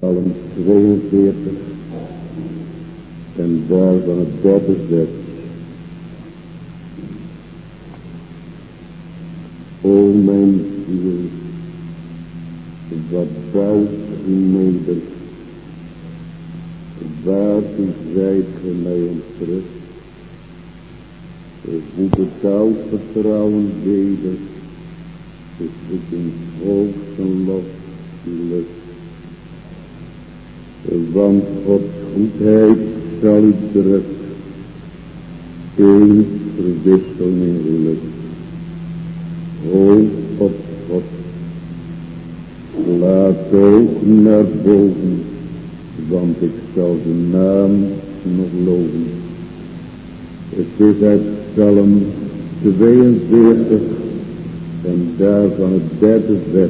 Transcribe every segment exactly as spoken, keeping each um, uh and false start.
Psalm tweeënveertig en daarvan het derde vers. O mijn ziel, wat buigt u neder, waartoe zijt ge mij ontrust? Voed het oud vertrouwen weder, zoek in hoofd en lof die lust. Want Gods goedheid zal u druk, eens verwisselen in geluk. Hoop op God, laat de ogen naar boven, want ik zal de naam nog loven. Het is uit Psalm tweeënveertig en daarvan het derde vers.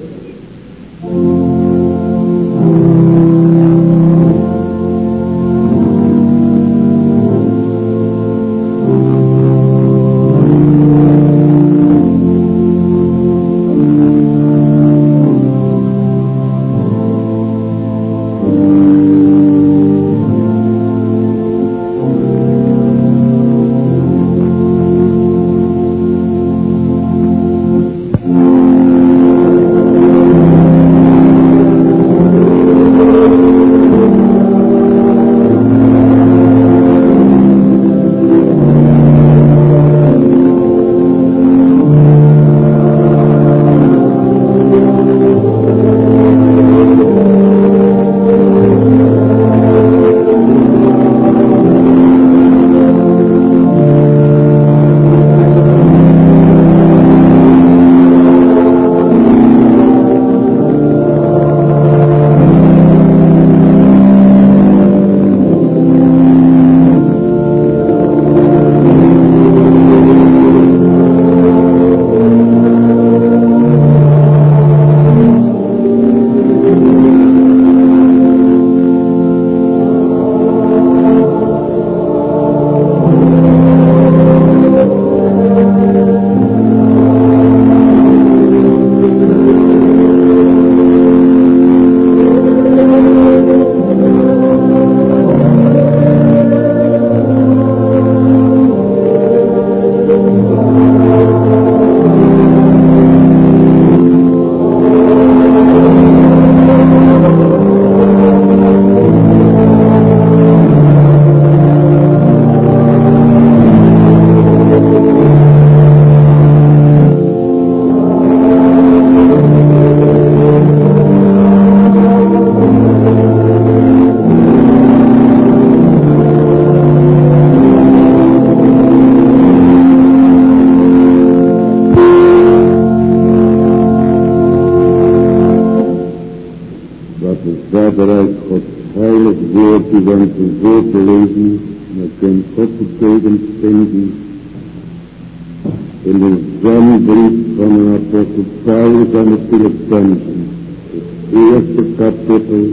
In de zendbrief van de apostel Paulus aan de Filippenzen, het eerste kapitel,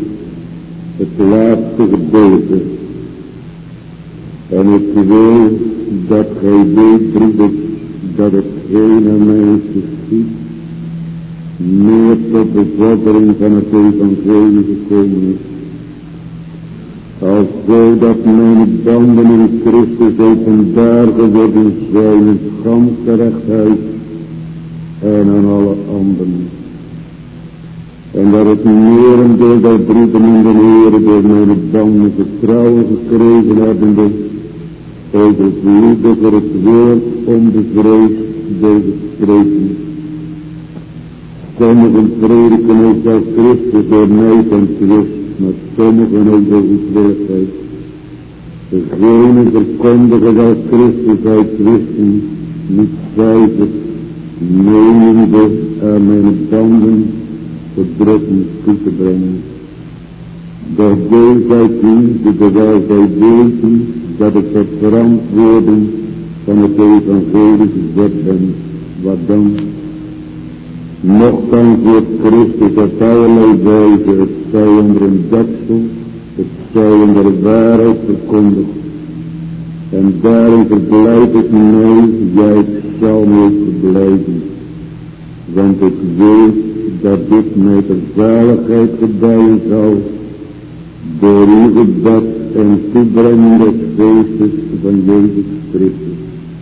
het laatste gedeelte. En ik wil dat gij weet, broeders, dat hetgeen aan mij geschiet, meer tot bevordering van het evangelie gekomen is. Als zo dat mijn banden in Christus openbaar geworden zijn in ganse rechtheid en aan alle anderen. En dat het merendeel der broederen in de Heere door mijn banden vertrouwen gekregen hebbende, overvloediger het woord onbevreesd deze spreken. Sommigen prediken ook dat Christus door mij ten twist, maar sommigen ook door goedwilligheid. Degenen verkondigen dat Christus uit twisten, niet zuiver, menende aan mijn banden verdrukking toe te brengen. Doch deze uit liefde, terwijl zij weten dat ik tot verantwoording van het evangelie gezet ben. Wat dan? Nochtans wordt Christus op allerlei wijze, het zij onder een deksel, het zij onder de waarheid verkondigd. En daarin verblijd ik mij, ja, ik zal me ook verblijden. Want ik weet dat dit mij ter zaligheid gedijden zal, door uw gebed en toebrenging des geestes van Jezus Christus.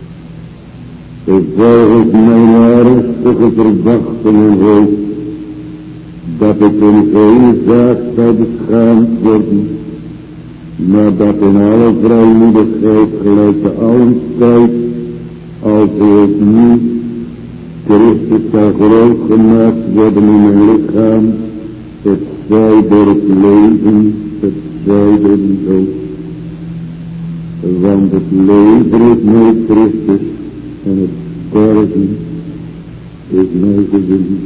Volgens mijn ernstige verwachting en hoop, dat ik in geen zaak zou beschaamd worden, maar dat in alle vrijmoedigheid gelijk de oude tijd, als ik nu Christus zal groot gemaakt worden in mijn lichaam, het zij door het leven, het zij door de dood. Want het leven is mij Christus en het sterven is mij gewin.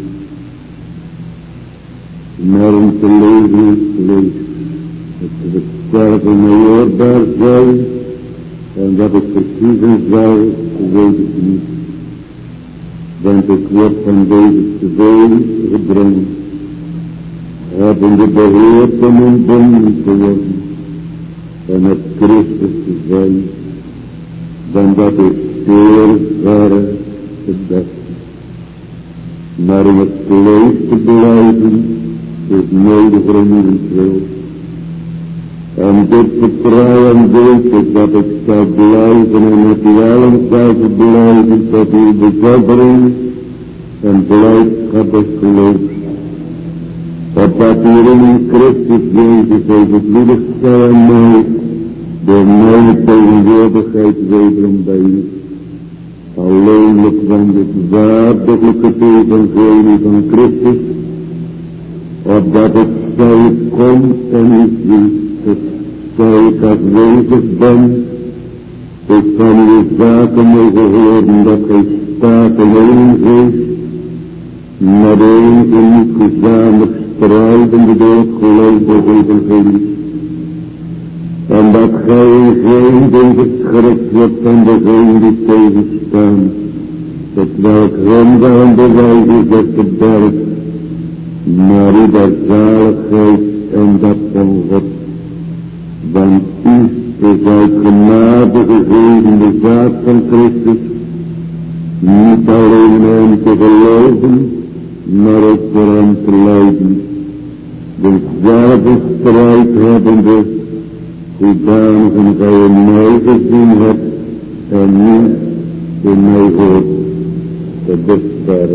Maar om te leven is vlees, het het sterven mij oorbaar zijn, en dat ik verkiezen zal, weet ik niet. Want ik word van deze twee gedrongen, hebbende beheerd om ontbonden te worden, en met Christus te zijn, dan dat is zeer verre het beste. Maar in het vlees te blijven, is nodig om uw wil. En dit vertrouwen weet ik dat ik zal blijven en met u allen zal verblijven tot uw bevordering en blijdschap des geloofs. Opdat u in Christus Jezus overvloedig zij aan mij, door mijn tegenwoordigheid wederom bij u. Alleenlijk van het waardiglijke evangelie van Christus, opdat ik zij kom en u zie. Zij ik afwezig ben, ik kan uw zaken mogen horen dat gij staat in één geest, met één geniet gezamenlijk strijdende door het geloof des evangelie. En dat gij in geen ding geschrikt wordt van degene die tegenstaan, het welk hem gaan bewijzen zet de berg, maar u der zaligheid en dat van God. Want u is uit genade gegeven de zaak van Christus, niet alleen hem te geloven, maar ook voor hem te lijden. Dezelfde strijd hebbende, hoedanig gij in mij gezien hebt en nu in mij hoort. Het is verder.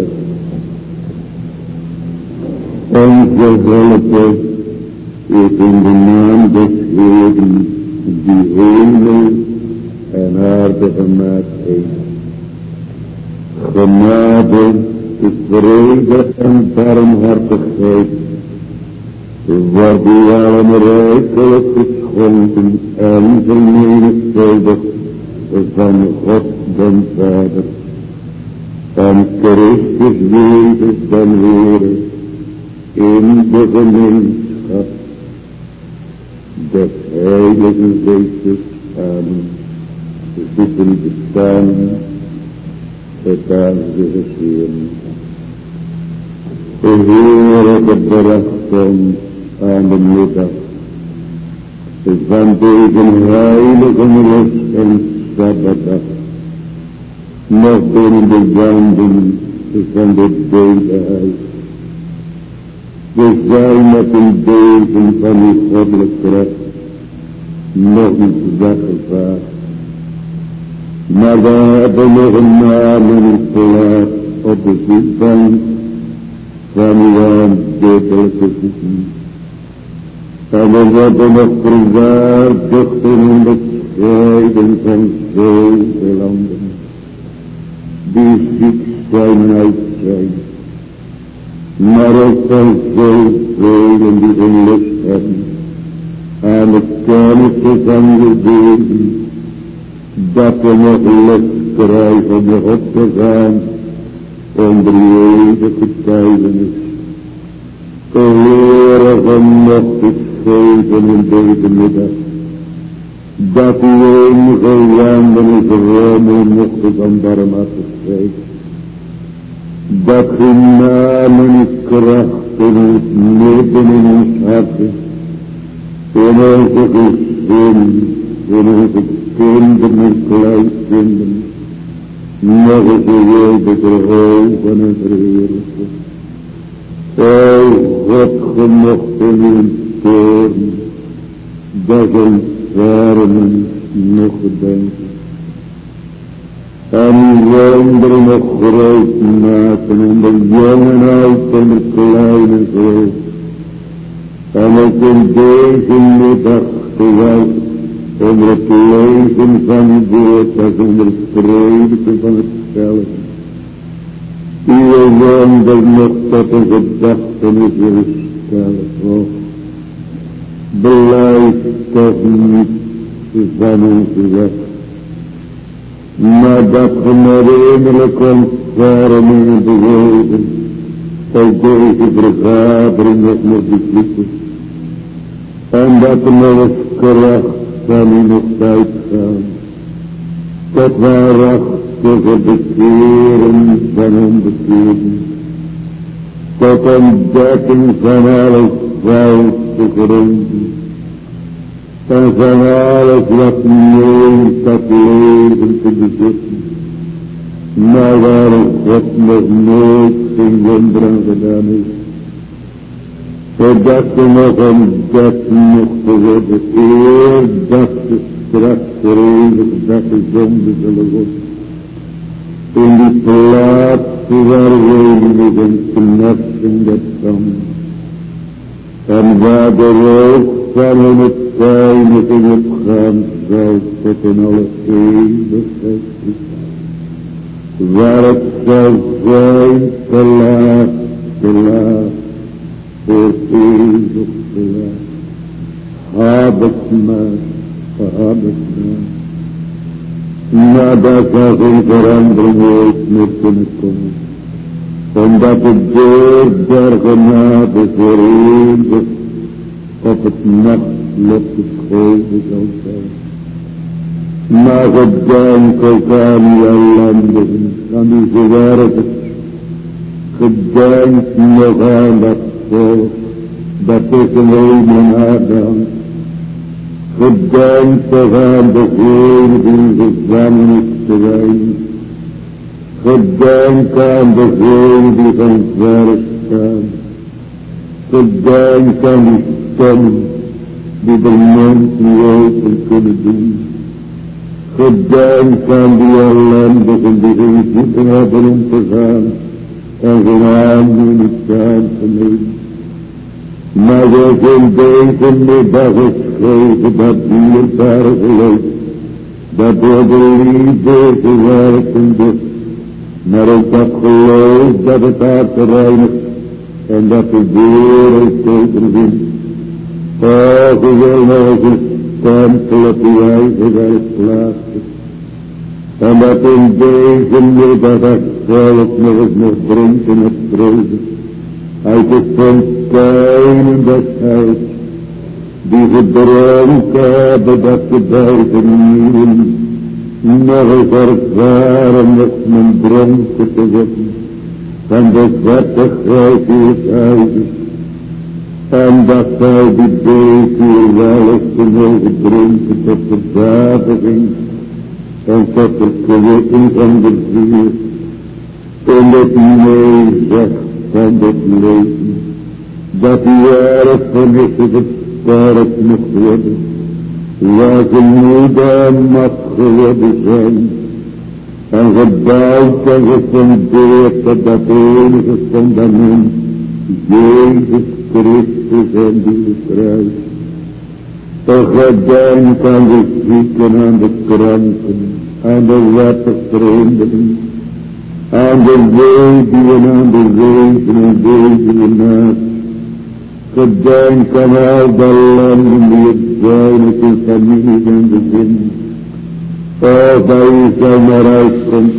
Onze hulp is in de naam des Heeren, die hemel en aarde gemaakt heeft. Genade, vrede en barmhartigheid wordt u allen rijkelijk geschonken en vermenigvuldigd van God den Vader en Christus Jezus den Heere in de gemeenschap des Heilige Geestes. Amen. We zitten te staan, het aangezicht Heeren. De Heere gebracht ons aan de middag van deze heilige rust en Sabbatdag, nog binnen de wanden van dit bedehuis. We zijn met een degen van uw goddelijke kracht nog niet weggevaagd, maar we hebben nog een naam en een plaats op de voetbank van uw aanbiddelijke voeten. En we worden nog verwaardigd in het scheiden van zoveel landen, die ziek zijn en oud zijn, maar ook van zoveel die geen lust hebben aan de kennis van je wegen, dat we nog lust krijgen om nog op te gaan onder je eeuwige getuigenis. De Heere vanochtend het geven in deze middag, dat u enige janden is rommel mochten van barmhartigheid, dat uw naam en uw kracht in het midden in ons harten, in onze gezin, in onze kinderen en kleinkinderen, nog eens wilde verhogen en verheerlijken. O God, gemocht in uw toorn dat zijn armen nog gedenken. En uw wonderen nog groot maken, en de jongen oud en de kleine groot. En ook in deze middag, terwijl onder het lezen van uw woord, als onder het prediken van het zelf, uw wonder nog tot een gedachtenis willen stellen. Och, blijf toch niet van ons weg, maar dat we met innerlijke ontfermingen bewogen, ook deze vergadering nog moet bezoeken. En dat er nog eens kracht van u nog uitgaan, tot waarachtige bekeren van onbekeerden, tot ontdekking van alles valse gronden, en van alles wat meent dat leven te bezitten, maar waar God nog nooit geen wonder aan gedaan heeft. Zodat ze nog ontdekt mochten worden, eer dat ze straks verenigd dat de zonde zullen worden. In die plaats waar wenig en knechten dat kan, en waar de rook van hun het pijnlijk in het gaan zal tot in alle eeuwigheid, waar het zal zijn te laat, te laat, voor eeuwig te laat. Heb het maar, heb het maar. Maar daar zal geen verandering ooit meer kunnen komen, omdat de deur der genade voor eeuwig op het nachtlot geschoven zal zijn. Maar gedenk ook aan die ellendigen, aan die zwervers, gedenk nog aan dat volk dat tussen hemel en aarde hangt. Gedenk toch aan degene die in gevangenis terwijl. Gedenk aan degene die van ver staan. Gedenk aan die stemmen die de mond niet open kunnen doen. Gedenk aan die ellendigen die geen voeten hebben om te gaan en geen aandoening aan te nemen. Maar we in deze middag geschreven dat dierbare geloof, dat door de liefde gewerkende, maar ook dat geloof dat het hart reinigt en dat de wereld overwint. O, we willen nog een stempel op uw eigen werk plaatsen. En dat in deze middag het volk nog eens mag drinken het vrede uit de fonteinen des heils, die gedronken hebben dat ze buiten nieuwen nog eens ervaren met men dronken te worden van de vettigheid die het huis is, en dat zij die beek hier wel eens te mogen drinken tot verzadiging en tot verkwikking van de ziel, in het nee zegt van dit leven, dat die erfenissen versterkt mocht worden, waar ze moede en mat geworden zijn, en gebouwd en gefundeerd op dat enige fundament, Jezus Christus en die kruis. Toch gedenk aan de zieken, aan de kranken, aan de wettig vreemdelingen, aan de weduwen, aan de wezen en weduwenaars. Gedenk aan al de landen die het zijn met hun families en gezinnen. O, bij u zijn maar uitkomst,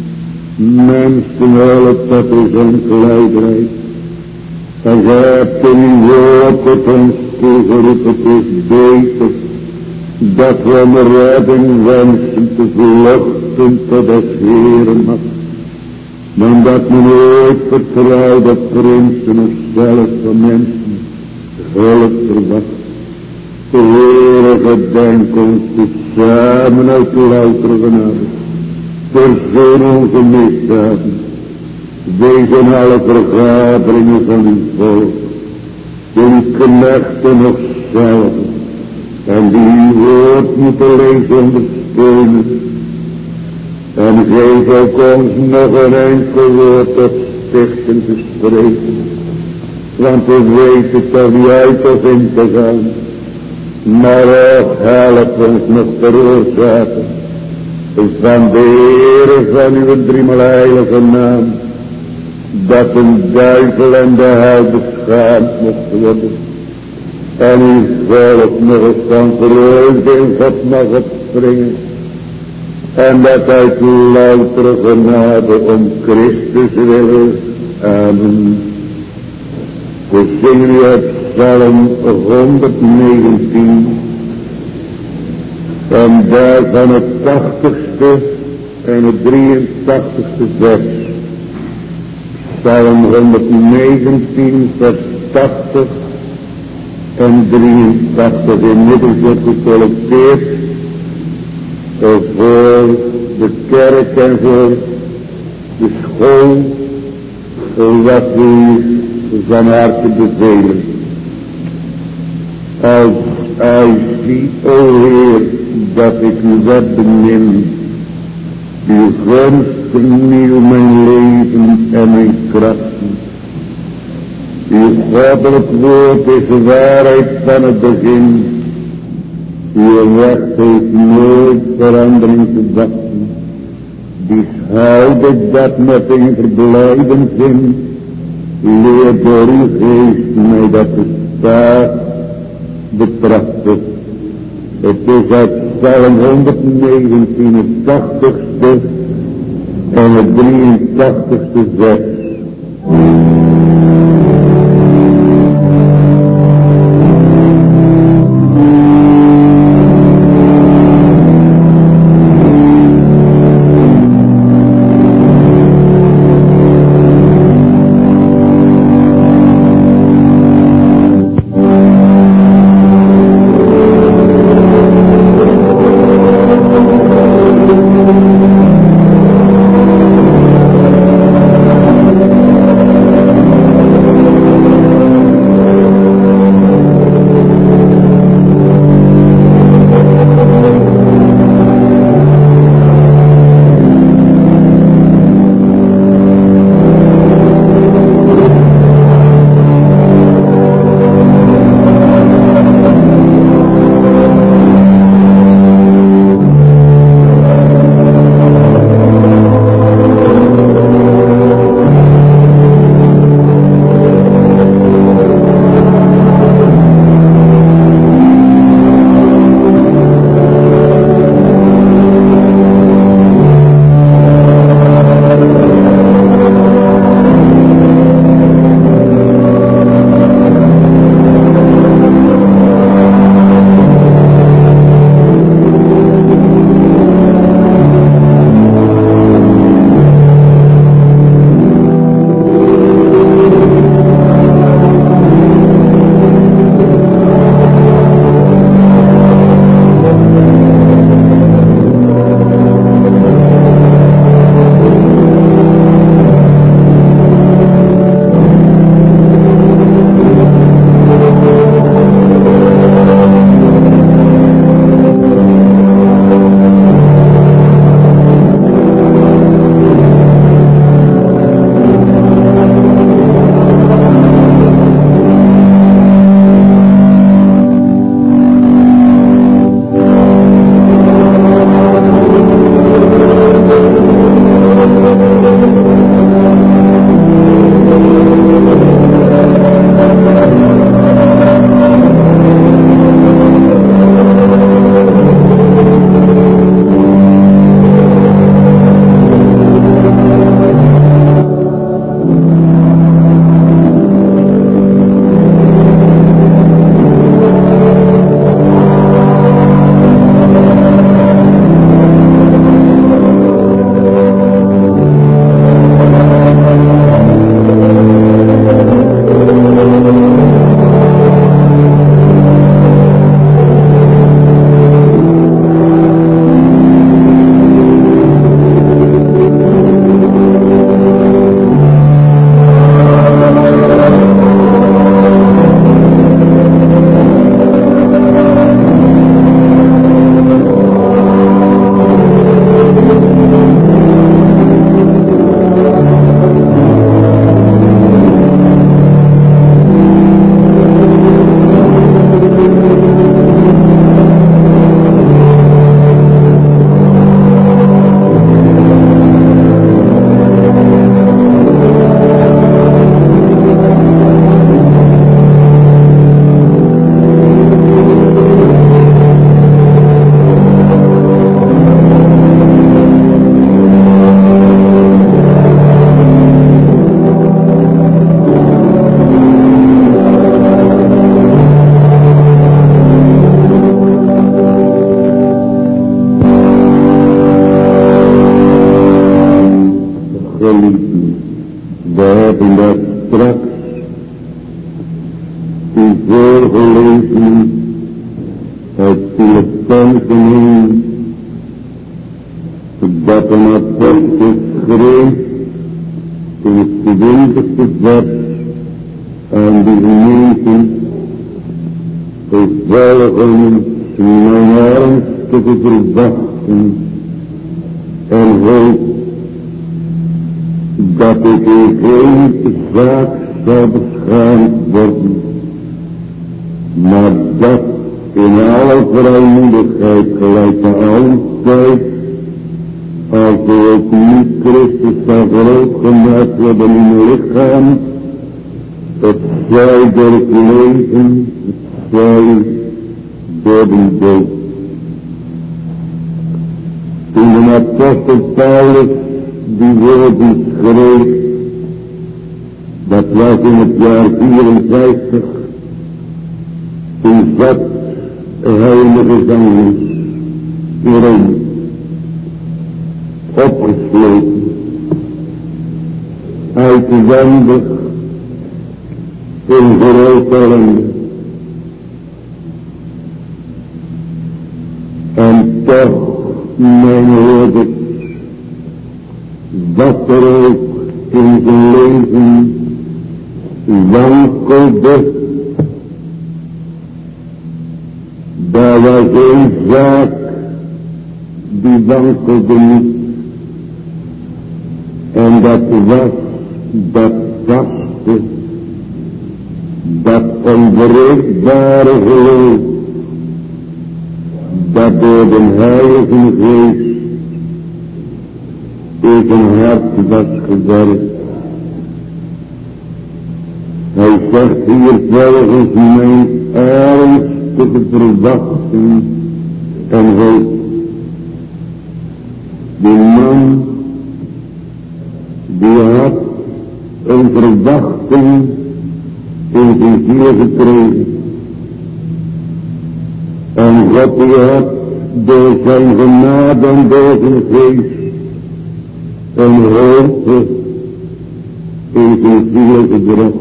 mensen hulp tot u zijn gelijkheid. En gij hebt in uw woord tot ons toegeroepen, het is beter dat we om redding wensen te vluchten tot des Heeren macht, dan dat men ooit vertrouwt op prinsen of zelfs van mensen hulp verwacht. De Heere, gedenk ons te samen uit louter genade, verzoen onze misdaden, wees in alle vergaderingen van uw volk, uw knechten nog zelf, En die uw woord moeten lezen ondersteunen. En geef ook ons nog een enkel woord tot stichten te spreken. Want we weten toch niet uit of in te gaan. Maar ook help ons nog veroorzaken. Van de Heere van uw driemaal heilige naam. Dat een duivel en de hel beschaamd mocht worden. En uw volk nog eens van vreugde in God mag opspringen. En dat uit loutere genade om Christus willen. Amen. We zingen nu uit Psalm honderdnegentien. En daarvan het tachtigste en het drieëntachtigste vers. Psalm honderdnegentien vers tachtig en drieëntachtig. Inmiddels wordt gecollecteerd voor de kerk en voor de school, wat we van harte bevelen. Als hij ziet, o Heer, dat ik u wet bemin, uw gunst vernieuw mijn leven en mijn krachten. Uw goddelijk woord is de waarheid van het begin. Uw weg heeft nooit verandering te wachten. Die houden dat met een verblijden zin. Leer door uw geest mij dat gestaag betrachten. Het is uit Psalm honderdnegentien het tachtigste en het drieëntachtigste vers. voorgelezen uit Filippenzen één, dat een apostel schreef in het twintigste vers aan die gemeenten volgens mijn ernstige verwachten en hoop dat ik in geen zaak zou beschaamd worden, maar dat in alle vrijmoedigheid gelijk altijd, als er ook niet Christus zal groot gemaakt worden in mijn lichaam, het zij door het leven, het zij door de dood. Toen de apostel Paulus die woorden schreef, dat was in het jaar vierenvijftig, toen zat hij in de gevangenis in Rome, opgesloten, uitwendig, in grote ellende. En toch, mijn hoorders, wat er ook in zijn leven wankelde, daar was een zaak die wankelde niet. En dat was dat vaste, dat onbreekbare geloof, dat door de Heilige Geest in zijn hart was gewerkt. Hij zegt hier volgens mijn ernstige verwachting en hoop. Die man die had een verwachting in zijn ziel gekregen. En God die had door zijn genade en door zijn geest een hoogte in zijn ziel gebracht.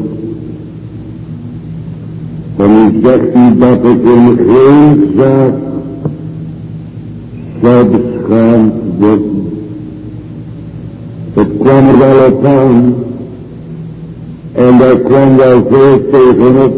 En nu zegt hij dat ik in geen zaak zou beschaamd worden. Het kwam er wel op aan en daar kwam wel veel tegenop,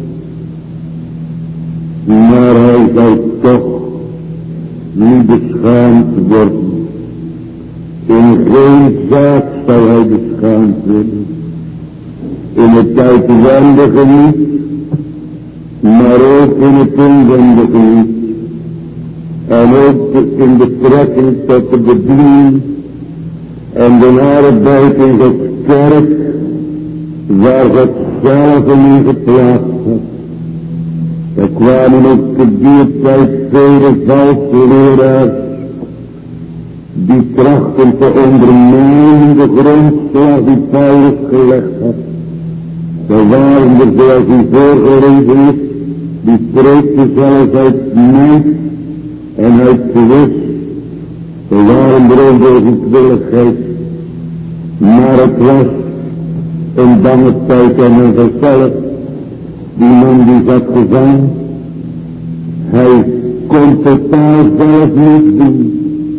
maar hij zou toch niet beschaamd worden. In geen zaak zou hij beschaamd worden. In het uitwendige niet, maar ook in het inwendige niet. En ook in betrekking tot de bediening en de arbeid in de kerk, waar God zelf hem in geplaatst had. Er kwamen ook te die tijd vele valse leraars, die trachten te ondermijnen de grondslag die Paulus gelegd had. Er waren er, zoals u voorgelezen is, die preekten zelfs uit nijd en uit gewist. Er waren er ook door goedwilligheid, maar het was een bange tijd en een gezellig. Die man die zat gevangen, hij kon totaal zelf niet doen.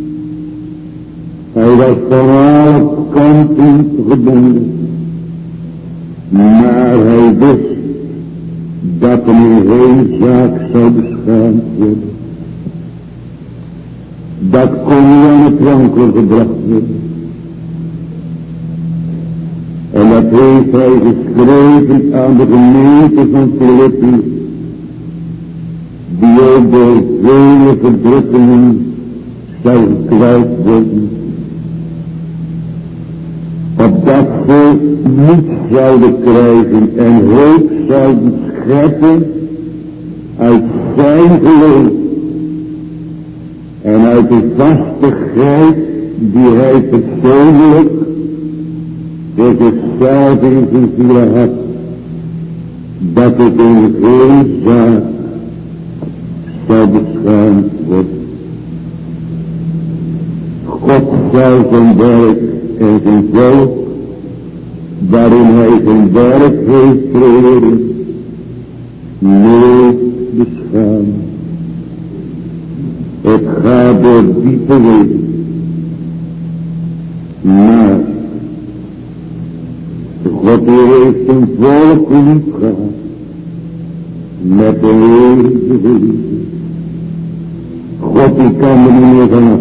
Hij was van alle kanten gebonden. Maar hij wist dat hem in geen zaak zou beschaamd worden. Dat kon niet aan het wankelen gebracht worden. En dat heeft hij geschreven aan de gemeente van Filippi, die ook door vele verdrukkingen zou kwijt worden. Opdat ze niet zouden krijgen en hoop zouden scheppen uit zijn geloof en uit de vastigheid die hij persoonlijk door zichzelf in zijn ziel had, dat het in geen zaak zou beschaamd worden. God zou zijn werk en zijn volk, waarin hij zijn werk heeft verheerlijkt, nooit beschaamd. Het gaat door diepe wegen. Maar God heeft een volk lief gehad met de eeuwige liefde. God die kan er niet meer vanaf.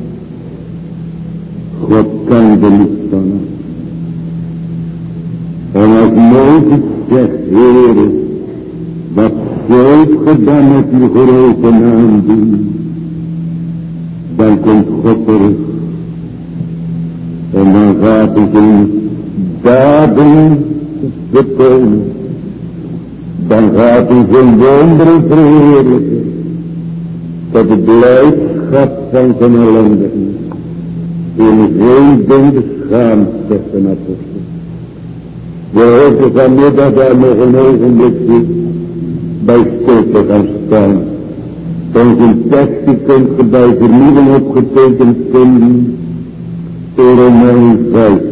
God kan er niet vanaf. En als Mozes zegt, Heere, wat zult ge dan met uw grote naam doen? Dan komt God terug. En dan gaat hij zijn daden betonen. Dan gaat hij zijn wonderen verheerlijken. Tot de blijdschap van zijn ellendigheid. In geen ding beschaamd, zegt een apostel. We hopen vanmiddag daar nog een ogenblikje bij stil te gaan staan. Van zijn tekst die kunt ge bij vernieuwing opgetekend vinden. In Romeinen vijf.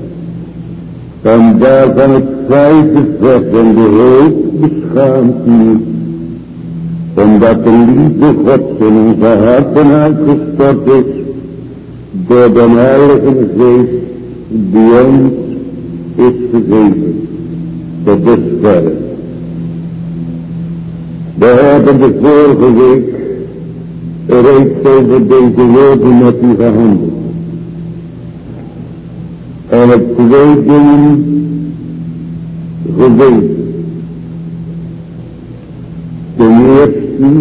En daar van het vijfde vers en de hoop beschaamt niet. Omdat de liefde Gods in onze harten uitgestort is. Door de Heilige Geest die ons is gegeven. Tot dusver. We hebben de vorige week reeds over deze woorden met u gehandeld. En het twee dingen geweten. Ten eerste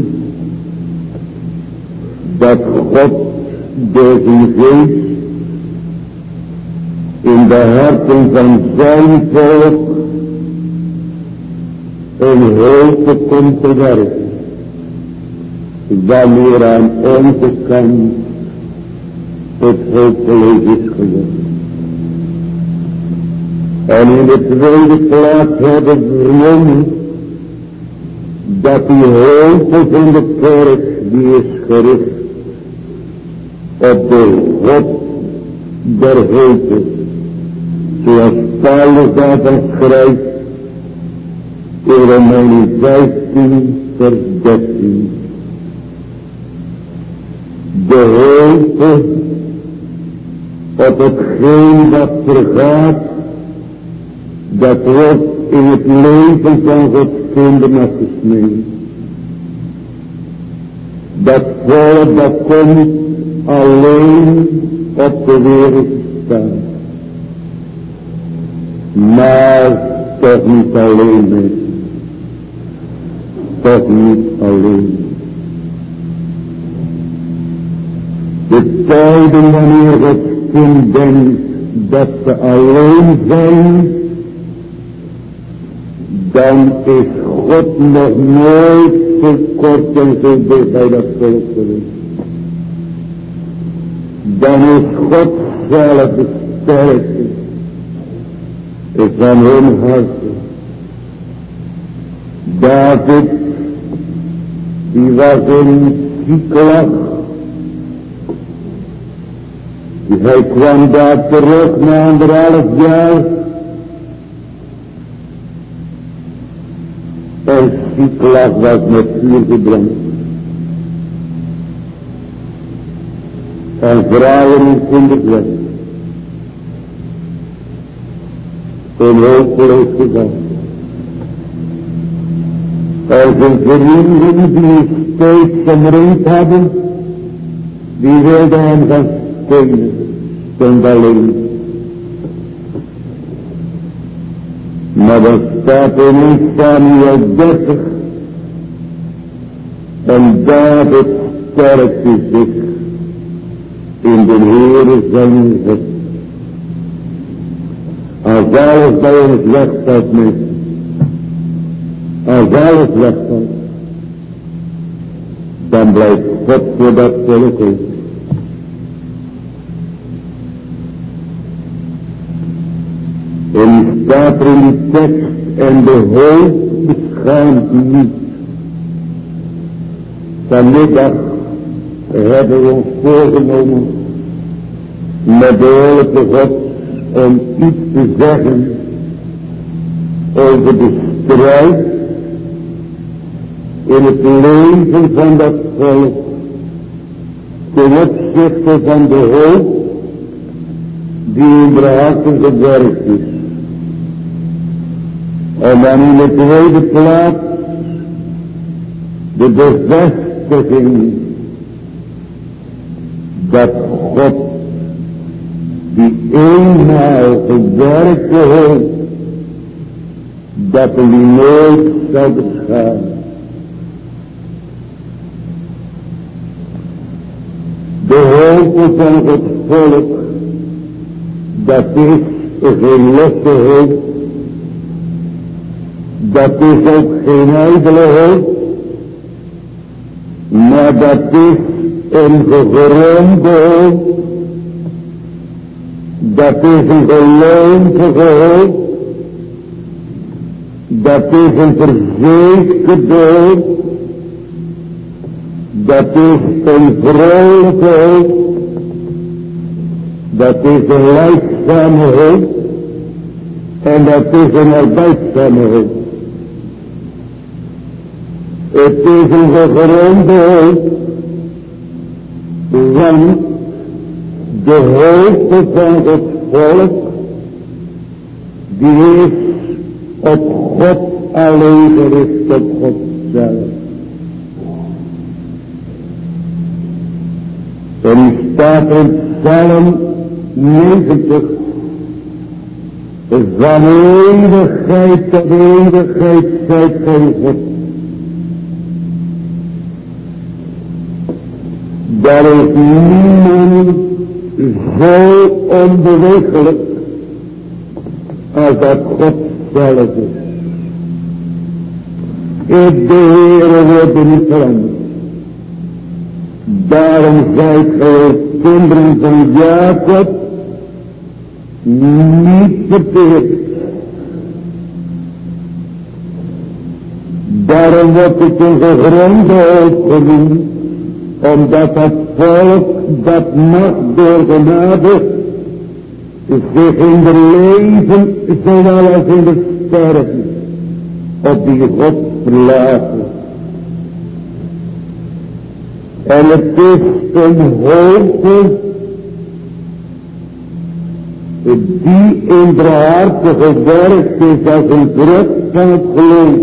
dat God door zijn geest in de harten van zijn volk een hoop komt te werken. Wanneer aan onze kant het hopeloos is geworden. En in de tweede plaats hebben we vernomen dat die hoop van de kerk die is gericht op de God der hoop. Zoals Paulus daarvan schrijft in Romeinen vijftien vers dertien. De hoop op hetgeen dat vergaat, dat wordt in het leven van Gods kinderen afgesneden. Dat volk dat komt alleen op de wereld te staan. Maar toch niet alleen meer. Toch niet alleen. De tijden wanneer Gods kind denkt dat ze alleen zijn, dan is God nog nooit zo kort en zo dicht bij dat volk geweest. Dan is God zelf de sterkste van hun harten. David, die was een Ziklag. Hij kwam daar terug na anderhalf jaar. En Ziklag was met vuur gebrand. En vrouwen en kinderen weg. Een hopeloos geval. En zijn vrienden die steeds omringd hadden, die wilden hem gaan stenen, stond alleen. Maar dan staat in eerste Samuel dertig, en David sterkte zich in de Heere zijn God. Als alles bij ons wegvalt, mensen. Als alles wegvalt, dan blijft God voor dat volk ook. En staat er in die tekst, en de hoop beschaamt niet. Vanmiddag hebben we ons voorgenomen met de hulp van God om iets te zeggen over de strijd in het leven van dat volk ten opzichte van de hoop die in de harten gewerkt is. En dan in de tweede plaats de bevestiging dat God die eenmaal gewerkte heeft, dat hij nooit zal beschamen. De hoop van het volk, dat is geen losse hoop, dat is ook geen ijdele hoop, maar dat is een gegronde hoop, dat is een gelovige hoop, dat is een verzekerde hoop, dat is een vrolijke hoop, dat is een lijdzame hoop en dat is een arbeidzame hoop. Het is een gegronde hoop, want de hoop van het volk, die is op God alleen gericht, op God zelf. En die staat in Psalm negentig, van eeuwigheid tot eeuwigheid zijt gij God. Daar is niemand zo onbewegelijk als dat God zelf is. Ik de Heere wordt niet veranderd. Daarom zijt gij kinderen van Jacob niet verteerd. Daarom wordt het een gegronde hoop genoemd, omdat het volk dat mag door genade zich in de leven zowel als in de sterven op die God verlaten. En het is een hoop die in de harten gewerkt is als een vrucht van het geloof.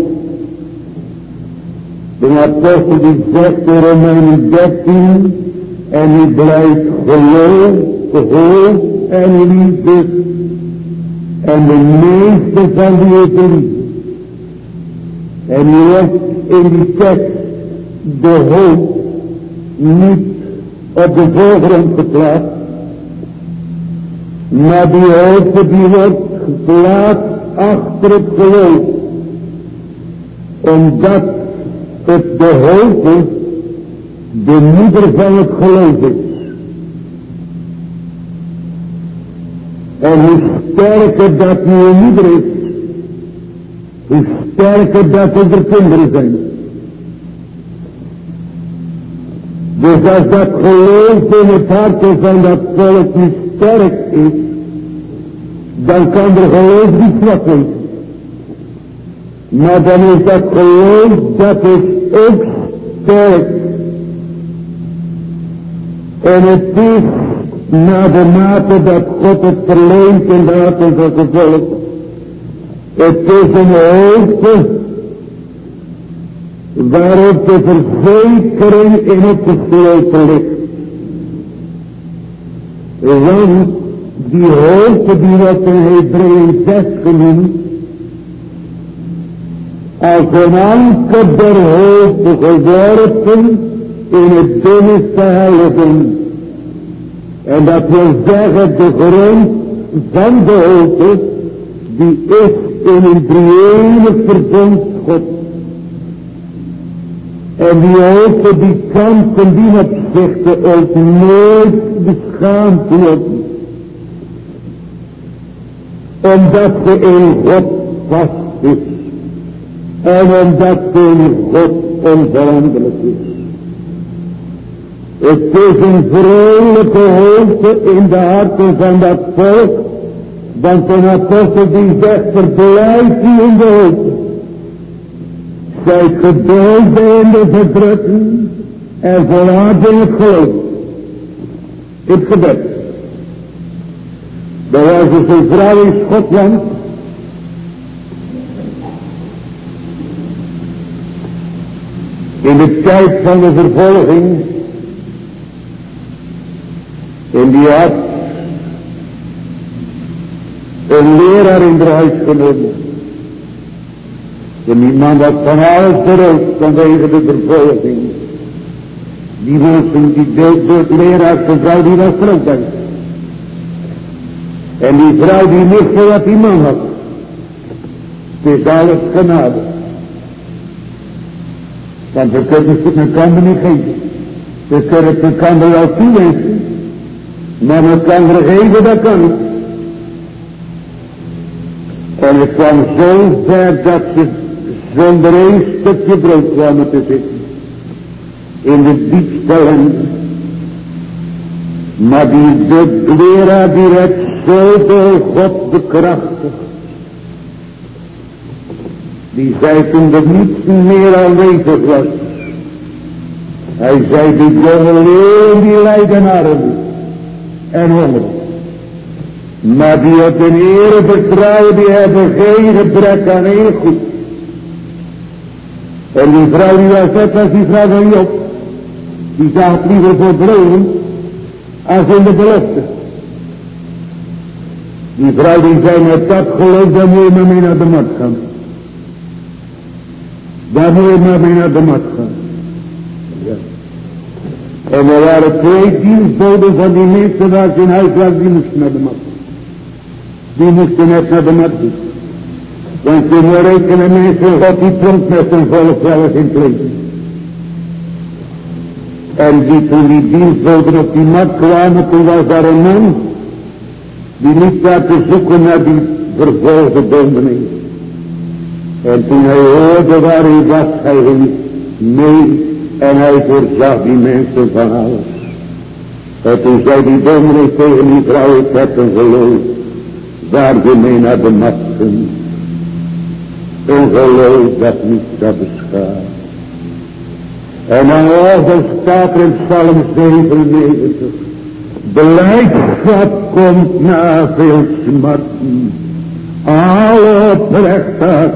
De apostel die zegt in Romeinen dertien, en die blijft geloof, hoop en liefde. En de meeste van die is liefde. En die wordt in die tekst de hoop niet op de voorgrond geplaatst, maar die hoop die wordt geplaatst achter het geloof, omdat het de hoop is, de moeder van het geloof is. En hoe sterker dat nu een moeder is, hoe sterker dat er de kinderen zijn. Dus als dat geloof in het hart van dat volk niet sterk is, dan kan de geloof niet zwak zijn. Maar dan is dat geloof, dat is ook sterk. En het is naar de mate dat God het verleent in de harten van het volk. Het is een hoogte waarop de verzekering in het gesloten ligt. Want die hoogte die wordt in Hebreeën zes genoemd, als een anker der hoogte geworpen in het binnenste heiligdom. En dat wil zeggen, de grond van de hoogte, die is in een drie-enig verbond God. En die hoogte die kan ten die opzichte ook nooit beschaamd worden. Omdat ze in God vast is. En omdat ze in God onveranderlijk is. Het is een vrolijke hoogte in de harten van dat volk. Want een apostel die zegt, verblijft u in de hoogte. Zijt geduldig in de verdrukking en volhard in het geloof. In het gebed. Er was dus een vrouw in Schotland. In de tijd van de vervolging. En die had een leraar in de huis genomen. En die man was van alles beroofd vanwege de vervolging. Die mensen, die door het leraar, de vrouw die was er ook bij. En die vrouw die miste wat die man had. Het is alles genade. Want we kunnen het elkaar niet geven. We kunnen het elkaar wel toewensen. Maar we kan er geven, dat kan niet. En het kwam zo ver dat ze zonder één stukje brood kwamen te zitten. In de diepste ellende. Maar die de leraar die werd zo door God bekrachtigd. Die zei toen er niets meer aanwezig was. Hij zei, die jonge leeuwen die lijden arm en honger. Maar die op de Heere vertrouwen, die hebben geen gebrek aan één goed. En die vrouw die was net als die vrouw van Job. Die zag liever voor dromen als in de belofte. Die vrouw die zei, met dat geloof, dan moet je maar mee naar de mat gaan. Daar moet je maar mee naar de mat gaan. Ja. En er waren twee dienstboden van die mensen waar ze in huis waren, die moesten naar de mat. Die moesten net naar de mat doen. Want je moet rekenen mensen, God die pronkt met zijn volk zelf in het leven. En die toen die dienstboden op die mat kwamen, toen was daar een man, die liep daar te zoeken naar die vervolgde dominee. En toen hij hoorde waar hij was, hij ging mee en hij voorzag die mensen van alles. En toen zei die dominee tegen die vrouw, ik heb een geloof, waar je mee naar de mat kunt. Een geloof dat niet zou beschamen. En dan over staat er in Psalm zevenennegentig. Blijdschap komt na veel smarten. Alle oprechtheid.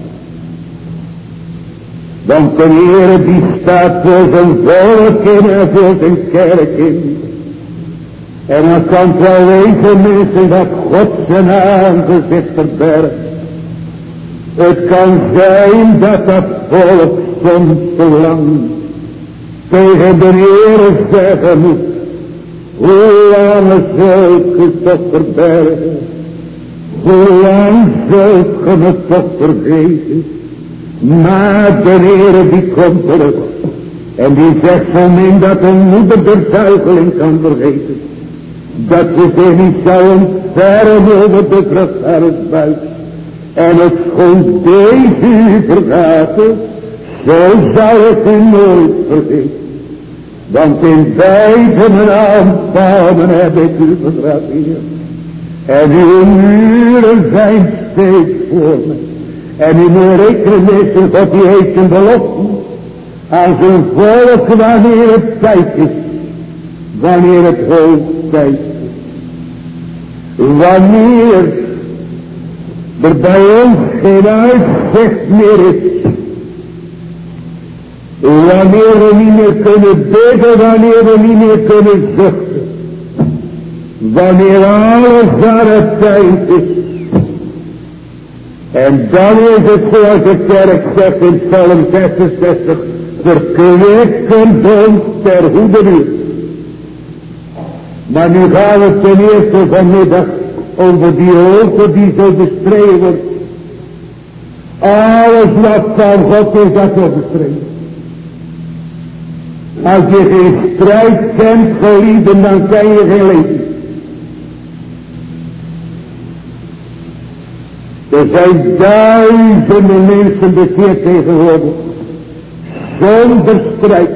Want de Heere die staat voor zijn volk in en voor zijn kerk in. En dan kan het wel weten mensen dat God zijn aangezicht verbergt. Het kan zijn dat dat volk soms te lang tegen de Heere zeggen moet. Hoe lang zult je toch verbergen? Hoe lang zult je me toch vergeten? Maar de Heere die komt terug. En die zegt zo min dat een moeder de zuigeling kan vergeten. Dat ze zich niet zou ontfermen over de vrucht haar het buik. En het schoon deze u vergaten, zo zou ik u nooit vergeten. Want in beide mijn aanvallen heb ik u verdragen, Heer. En uw muren zijn steeds voor mij. En u moet rekenen met God, die heeft een belofte aan zijn volk wanneer het tijd is. Wanneer het hoog tijd is. Wanneer er bij ons geen uitzicht meer is. Wanneer we niet meer kunnen bidden, wanneer we niet meer kunnen zuchten. Wanneer alles aan het tijd is. En dan is het zoals de kerk zegt in Psalm zesenzestig. Verkwikken ons ter goede uur. Maar nu gaan we ten eerste vanmiddag over die hoogte die zo bestreden wordt. Alles wat van God is, dat wordt bestreden. Als je geen strijd kent, geliefden, dan ken je geen leven. Er zijn duizenden mensen bekeerd tegenwoordig. Zonder strijd.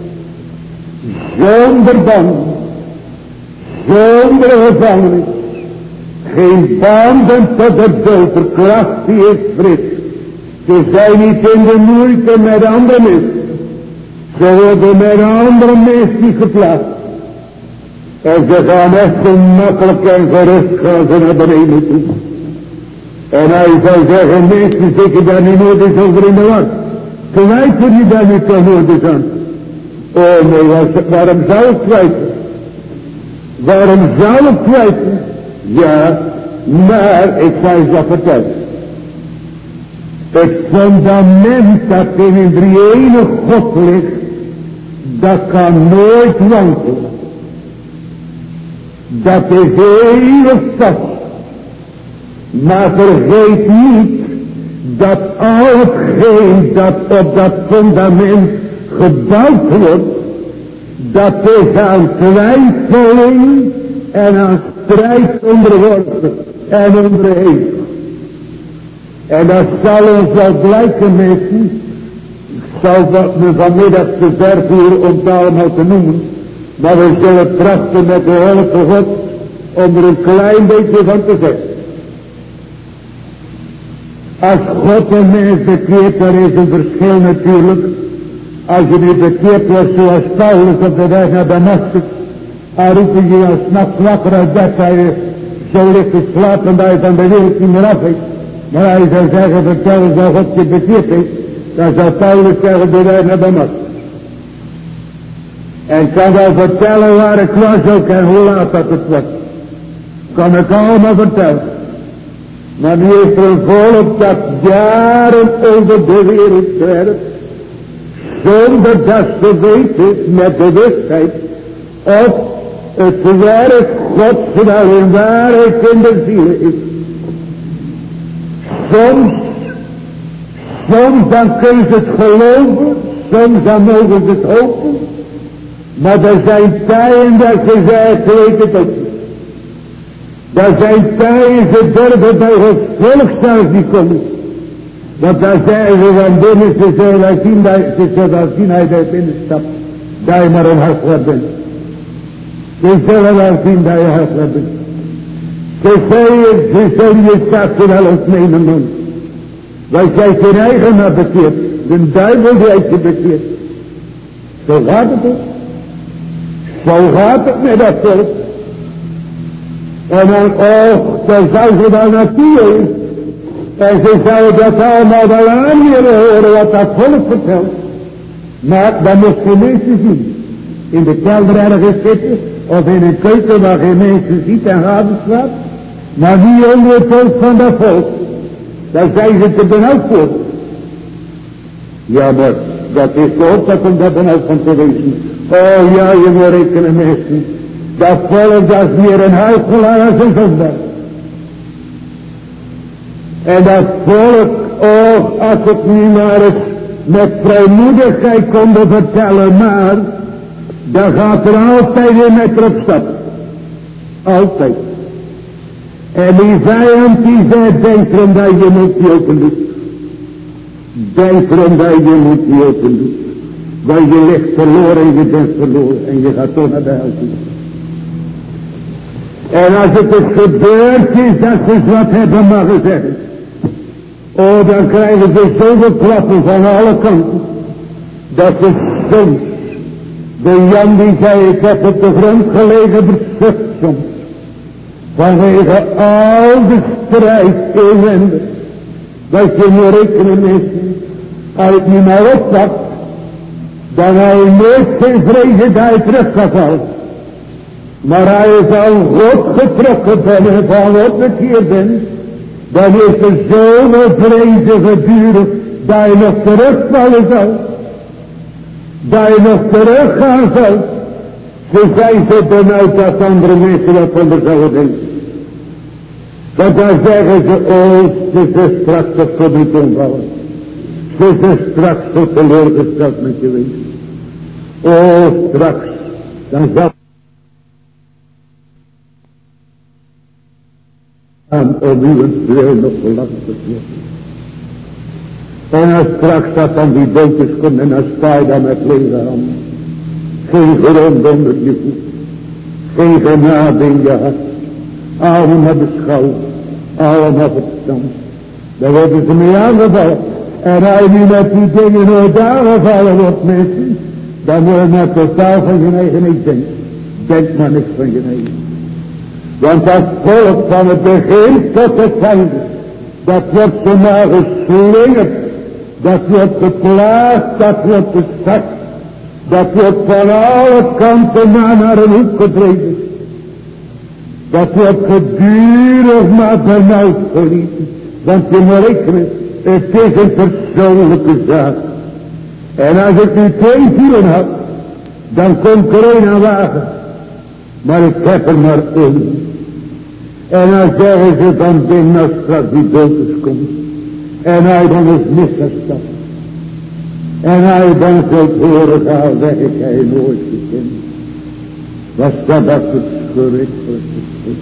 Zonder band. Zonder gevangenis. Geen banden tot de dood. De kracht die is fris. Ze zijn niet in de moeite met andere mensen. Ze worden met andere mensen geplaatst. En ze gaan echt gemakkelijk en gerust gaan ze naar beneden toe. En hij zou zeggen, mensen zitten daar niet nooit eens over in de war. Twijfel je daar niet aan nooit aan. Oh nee, waarom zou ik twijfelen? Waarom zou ik twijfelen? Ja, maar ik ga je dat vertellen. Het fundament dat in een drie-enige God ligt, dat kan nooit wankelen. Dat is heel vast. Maar vergeet niet dat al hetgeen dat op dat fundament gebouwd wordt, dat is aan twijfeling en aan strijd onderworpen en onderhevig. En dat zal ons wel blijken, mensen. Ik zal dat me vanmiddag te ver voeren om het allemaal te noemen. Maar we zullen trachten met de hulp van God om er een klein beetje van te zeggen. Als God een mens bekeert, dan is een verschil natuurlijk. Als je nu bekeerd wordt zoals Paulus op de weg naar Damascus, dan roepen je als s'nachts wakker uit bed, dat je zo ligt te slapen dat je van de wereld niet meer af weet. Maar hij zou zeggen, vertel eens dat God je bekeerd heeft, dan zou Paulus zeggen op de weg naar Damascus. En kan wel vertellen waar ik was ook en hoe laat dat het was. Kan ik allemaal vertellen. Maar nu is er een volk dat jaren over de wereld zwerft, zonder dat ze weten met bewustheid of het werk Gods wel in waarheid in de ziel is. Soms, soms dan kun je het geloven, soms dan mogen ze het hopen, maar er zijn tijden dat ze zeggen, ik weet het ook niet. Er zijn tijden, ze durven bij het volk zelfs niet komen. Want daar zeggen ze van binnen, ze zullen wel zien, dat, ze zullen wel zien als je daar binnen stapt, dat je maar een hartelijk bent. Ze zullen wel zien dat je hartelijk bent. Ze zeggen, ze zullen je straks wel ontnemen, man. Want jij je eigen maar bekeerd. De duivel die heeft je bekeerd. Zo gaat het ook. Zo gaat het met dat volk. En dan, oh, dan zou ze daar naartoe. En ze zouden dat allemaal wel aan willen horen wat dat volk vertelt. Maar dan moest je mensen zien. In de kelder ergens zitten, of in een keuken waar geen mensen ziet en gavenslaat. Maar niet onder het volk van dat volk. Daar zijn ze te benauwd voor. Ja, maar dat is de opdracht om daar benauwd van te wezen. Oh ja, je moet rekenen mensen. Dat volk dat is meer een huichelaar als een zondaar. En dat volk, oh, als het niet maar eens met vrijmoedigheid konden vertellen, maar dan gaat er altijd weer met terugstap. Altijd. En die vijand die zei, denk erom dat je moet die open doet. Denk erom dat je moet die open doet. Want je ligt verloren en je bent verloren en je gaat toch naar de hel toe. En als het het gebeurd is dat ze wat hebben mogen zeggen. Oh, dan krijgen ze zoveel klappen van alle kanten. Dat ze soms, de Jan die zei, ik heb op de grond gelegen verzucht soms. Vanwege al de strijd inwendig. Dat je moet rekenen met, als ik niet meer oppakt, dan hij nooit geen vrezen dat hij terug kan vallen. Maar hij is al God getrokken ben en van opgekeerd ben, dan is er zo'n vrezen geduurd dat je nog terugvallen zal. Dat je nog teruggaan zal. Ze zijn zo benauwd dat andere mensen dat van de zouden denken. Want dan zeggen ze, oh, ze is straks op publiek omvallen. Ze is straks zo teleurgesteld met je wezen. Oh, straks, dan zal en om uwentwil nog belastigd worden. En als straks dat dan die bootjes komt en dan sta je dan met lege handen. Geen grond onder je voet. Geen genade in je hart. Allemaal beschouwd. Allemaal verstand. Daar worden ze mee aangevallen. En als je nu met die dingen nooit aangevallen wordt, mensen, dan moet je maar totaal van je eigen niet denken. Denk maar niks van je eigen. Want dat volk van het begin tot het einde, dat wordt zomaar geslingerd, dat wordt geplaagd, dat wordt bezakt, dat wordt van alle kanten maar naar een hoek gedreven. Dat wordt gedurig maar benauwd geliefd. Want je moet rekenen, het is een persoonlijke zaak. En als ik nu twee zielen had, dan komt er één aan wagen. Maar ik heb er maar één. En dan zeggen ze van binnen als straks die dood komt. En hij dan is misgestapt. En hij dan zult horen, ga weg, ik heb je nooit gekend. Was dat dat verschrikkelijke stuk.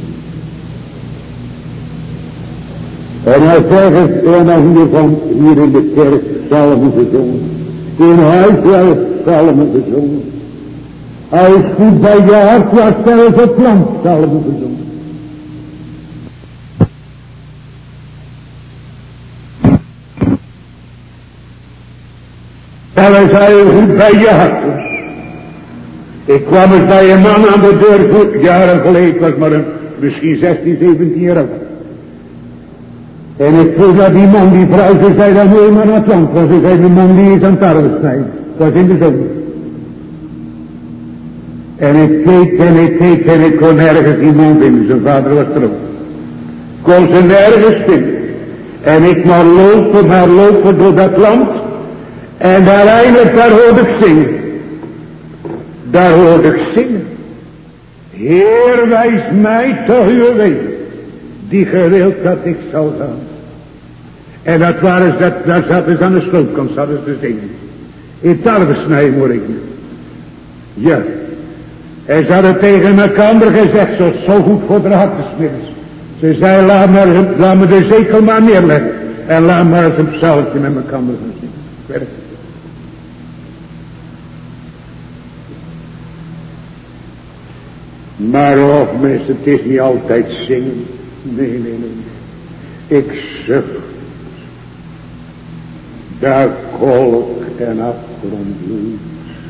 En hij zegt, en dan hier van, hier in de kerk, psalmen gezongen. In huis wel psalmen gezongen. Hij is goed bij je hart, was zelfs het land psalmen gezongen. En hij zei goed bij je hart. Ik kwam eens bij een man aan de deur, goed, jaren geleden, was maar een, misschien zestien, zeventien jaar oud. En ik vroeg naar die man, die vrouw, ze zei dan heel maar naar het land, want ze zei, de man die is aan het tarwe snijden. Dat was in de zon. En ik keek en ik keek en ik kon nergens iemand vinden, zijn vader was er ook. Kon ze nergens vinden. En ik maar lopen, maar lopen door dat land. En daar eindelijk, daar hoorde ik zingen. Daar hoorde ik zingen. Heer, wijs mij toch uw weg, die gewild dat ik zou gaan. En dat waren ze, dat, daar zaten ze aan de sloopkant, zaten ze te zingen. In tarwesnij moet ik. Ja. En ze hadden tegen elkaar gezegd, zo, zo goed voor de hartensmiddels. Ze zei, laat, maar, laat me de zekel maar neerleggen. En laat maar eens een psalmtje met elkaar gaan zingen. Maar och mensen, het is niet altijd zingen. Nee, nee, nee. Ik zucht. Daar kolk en afgrond bloeit.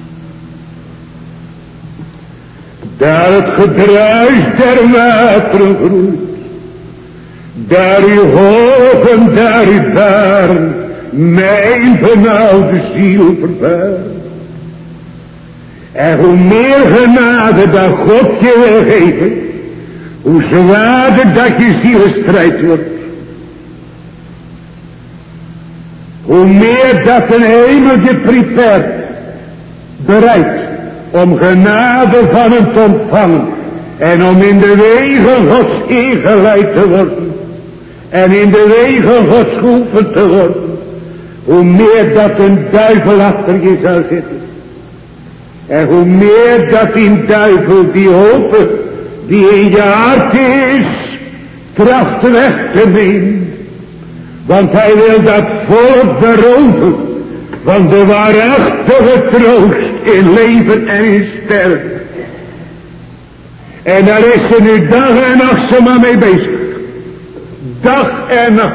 Daar het gedruis der wateren groeit. Daar uw hogen, daar uw baren, mijn benauwde ziel verbaart. En hoe meer genade dat God je wil geven, hoe zwaarder dat je zielestrijd wordt. Hoe meer dat een hemel je prepared, bereidt om genade van hem te ontvangen en om in de wegen Gods ingeleid te worden en in de wegen Gods geoefend te worden, hoe meer dat een duivel achter je zou zitten. En hoe meer dat die duivel die hopen, die in je hart is, tracht weg te nemen. Want hij wil dat volk beroven van de waarachtige troost in leven en in sterven. En daar is ze nu dag en nacht zomaar mee bezig. Dag en nacht.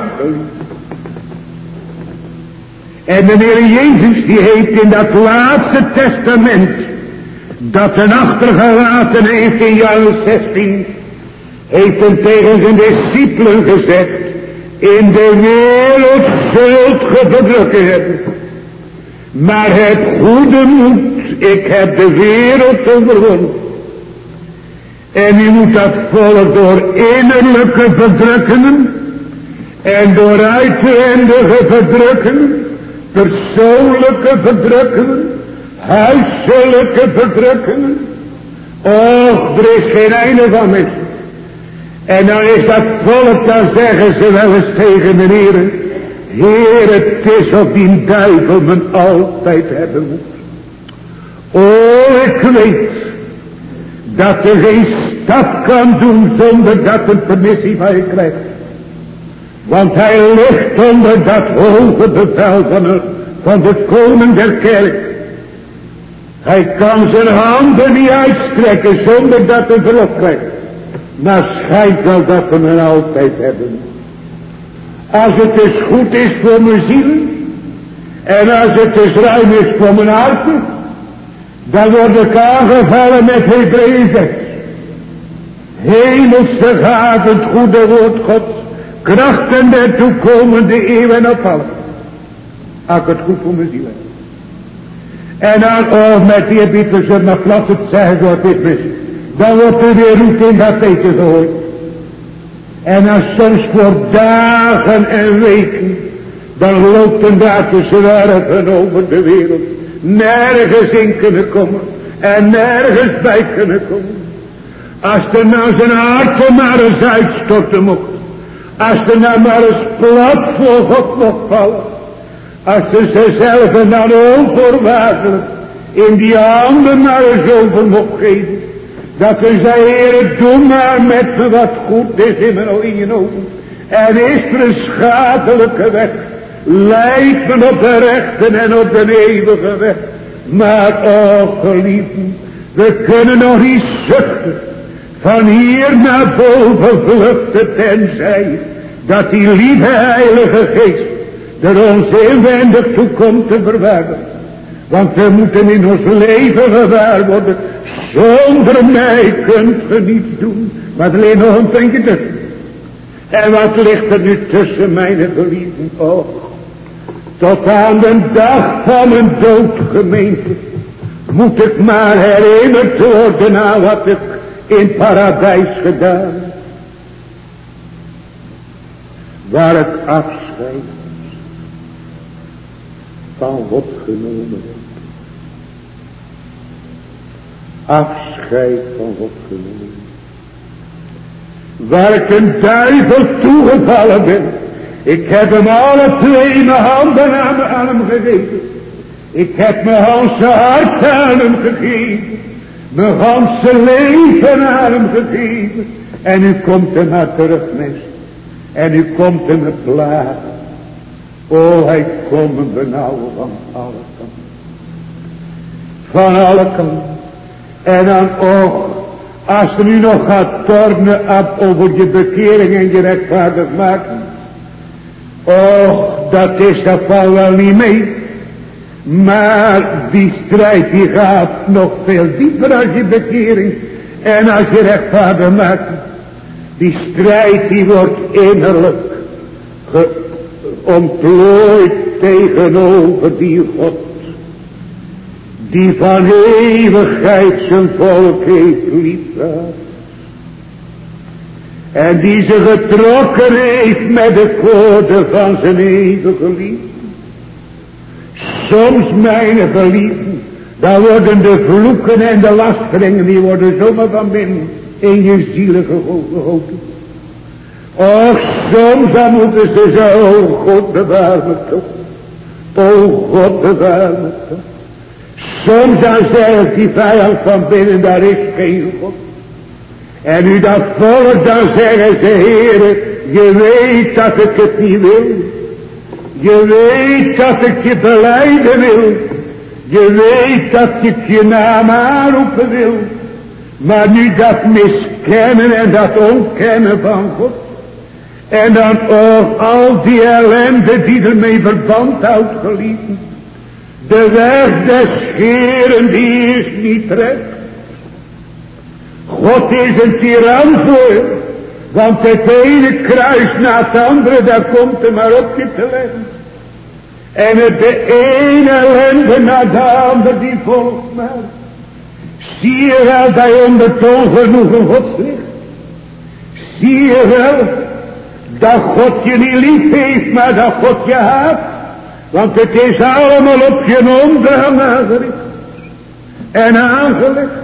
En de Heer Jezus die heeft in dat laatste testament, dat een achtergelaten heeft in Johannes zestien, heeft hem tegen zijn discipelen gezegd, in de wereld zult ge verdrukken hebben. Maar heb goede moed, ik heb de wereld overwonnen. En u moet dat volk door innerlijke verdrukkingen en door uitwendige verdrukkingen, persoonlijke verdrukkingen, huiselijke verdrukkingen. Och, er is geen einde van mensen. En dan is dat volk, dan zeggen ze wel eens tegen de Heer, Heer, het is op die duivel men altijd hebben moet. O, ik weet dat er geen stap kan doen zonder dat een permissie van je krijgt. Want hij ligt onder dat hoge bevel van, de, van de koning der kerk. Hij kan zijn handen niet uitstrekken zonder dat hij verlof krijgt. Maar schijnt wel dat we hem altijd hebben. Als het dus goed is voor mijn ziel. En als het dus ruim is voor mijn hart. Dan word ik aangevallen met Hebreeën zes. Hemelse gaat het goede woord Gods. Krachten der toekomende eeuwen opvallen. Als ik het goed voor mijn ziel heb. En dan, oh, met die bieten ze maar plat het zeggen zoals dit is. Dan wordt er weer roet in dat eten gehoord. En dan soms voor dagen en weken. Dan loopt een daar te zwerven over de wereld. Nergens in kunnen komen. En nergens bij kunnen komen. Als er nou zijn hart maar eens uitstorten mocht. Als er nou maar eens plat voor God mocht vallen. Als ze zichzelf dan onvoorwaardelijk in die handen maar eens over mocht geven. Dat ze zei, Heere, doe maar met me wat goed is in, mijn, in je ogen. En is er een schadelijke weg. Leid me op de rechten en op de eeuwige weg. Maar, oh geliefden, we kunnen nog niet zuchten. Van hier naar boven vluchten tenzij. Dat die lieve heilige geest er ons inwendig toe komt te verwerken. Want we moeten in ons leven gewaar worden. Zonder mij kunt ge niets doen. Maar alleen nog een puntje tussen. En wat ligt er nu tussen mijn geliefden? Oh, tot aan de dag van mijn dood, gemeente, moet ik maar herinnerd worden aan wat ik in paradijs gedaan. Waar ik afscheid van God genomen heb. Afscheid van God genomen. Waar ik een duivel toegevallen ben. Ik heb hem alle twee mijn handen aan, aan hem gegeven. Ik heb mijn ganse hart aan hem gegeven. Mijn ganse leven aan hem gegeven. En u komt hem maar terug, mensen. En u komt hem het plagen. O, hij komt hem benauwen van alle kanten. Van alle kanten. En dan ook, als er nu nog gaat tornen op over je bekering en je rechtvaardig maken. Och, dat is, dat valt wel niet mee. Maar die strijd die gaat nog veel dieper als je bekering en als je rechtvaardig maakt. Die strijd die wordt innerlijk ontplooid tegenover die God. Die van eeuwigheid zijn volk heeft liefgehad. En die ze getrokken heeft met de koorden van zijn eeuwige liefde. Soms, mijn geliefden, dan worden de vloeken en de lasteringen, die worden zomaar van binnen in je zielen gegoten. Och, soms dan moeten ze zeggen, oh God, bewaar me toch. Oh God, bewaar me toch. Soms dan zegt die vijand van binnen, daar is geen God. En nu dat volk dan zeggen ze, Heere, je weet dat ik het niet wil. Je weet dat ik je belijden wil. Je weet dat ik je naam aanroepen wil. Maar nu dat miskennen en dat ontkennen van God. En dan ook al die ellende die ermee verband houdt, geliefden. De weg des Heeren die is niet recht. God is een tiran voor. Want het ene kruis na het andere, daar komt er maar op je te leggen. En het de ene ellende na de ander die volgt maar. Zie je wel dat je onder het ongenoegen Gods ligt? Zie je wel dat God je niet lief heeft, maar dat God je haat? Want het is allemaal op je ondergang aangericht. En aangelegd.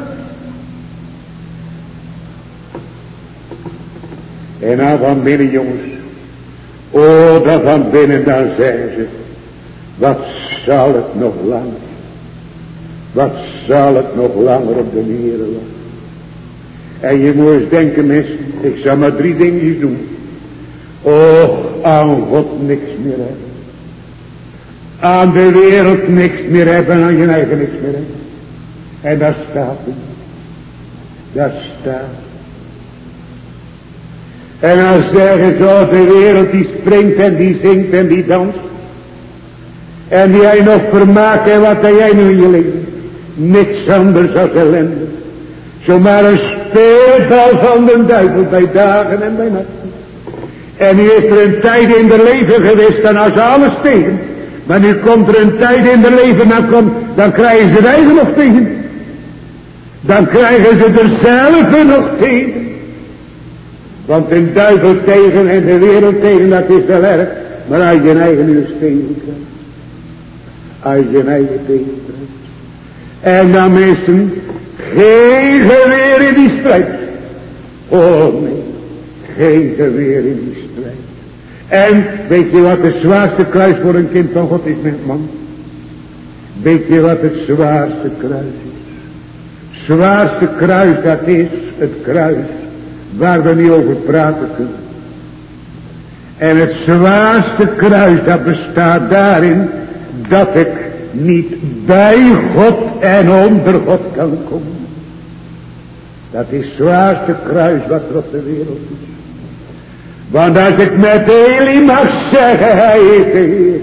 En dan van binnen, jongens. Oh, dat van binnen, dan zeggen ze. Wat zal het nog langer. Wat zal het nog langer op de Heere wachten. En je moet eens denken, mensen. Ik zal maar drie dingetjes doen. Oh, aan God niks meer hebben. Aan de wereld niks meer hebben en aan je eigen niks meer hebben. En dat staat er. Dat staat. En dan zeggen ze, oh, de wereld die springt en die zingt en die danst. En die jij nog vermaakt en wat heb jij nu in je leven? Niks anders dan ellende. Zomaar een speelbal van de duivel bij dagen en bij nachten. En nu is er een tijd in de leven geweest, dan als alles tegen. Maar nu komt er een tijd in de leven, dan, komt, dan krijgen ze het eigen nog tegen. Dan krijgen ze er zelf nog tegen. Want een duivel tegen en de wereld tegen, dat is wel erg. Maar als je een eigen nu tegen krijgt. Als je een eigen tegen krijgt. En dan mensen, geen geweer in die strijd. Oh nee, geen geweer in die strijd. En weet je wat het zwaarste kruis voor een kind van God is, mijn man? Weet je wat het zwaarste kruis is? Zwaarste kruis, dat is het kruis waar we niet over praten kunnen. En het zwaarste kruis, dat bestaat daarin dat ik niet bij God en onder God kan komen. Dat is het zwaarste kruis wat er op de wereld is. Want als ik met Eli mag zeggen, hij is de Heer.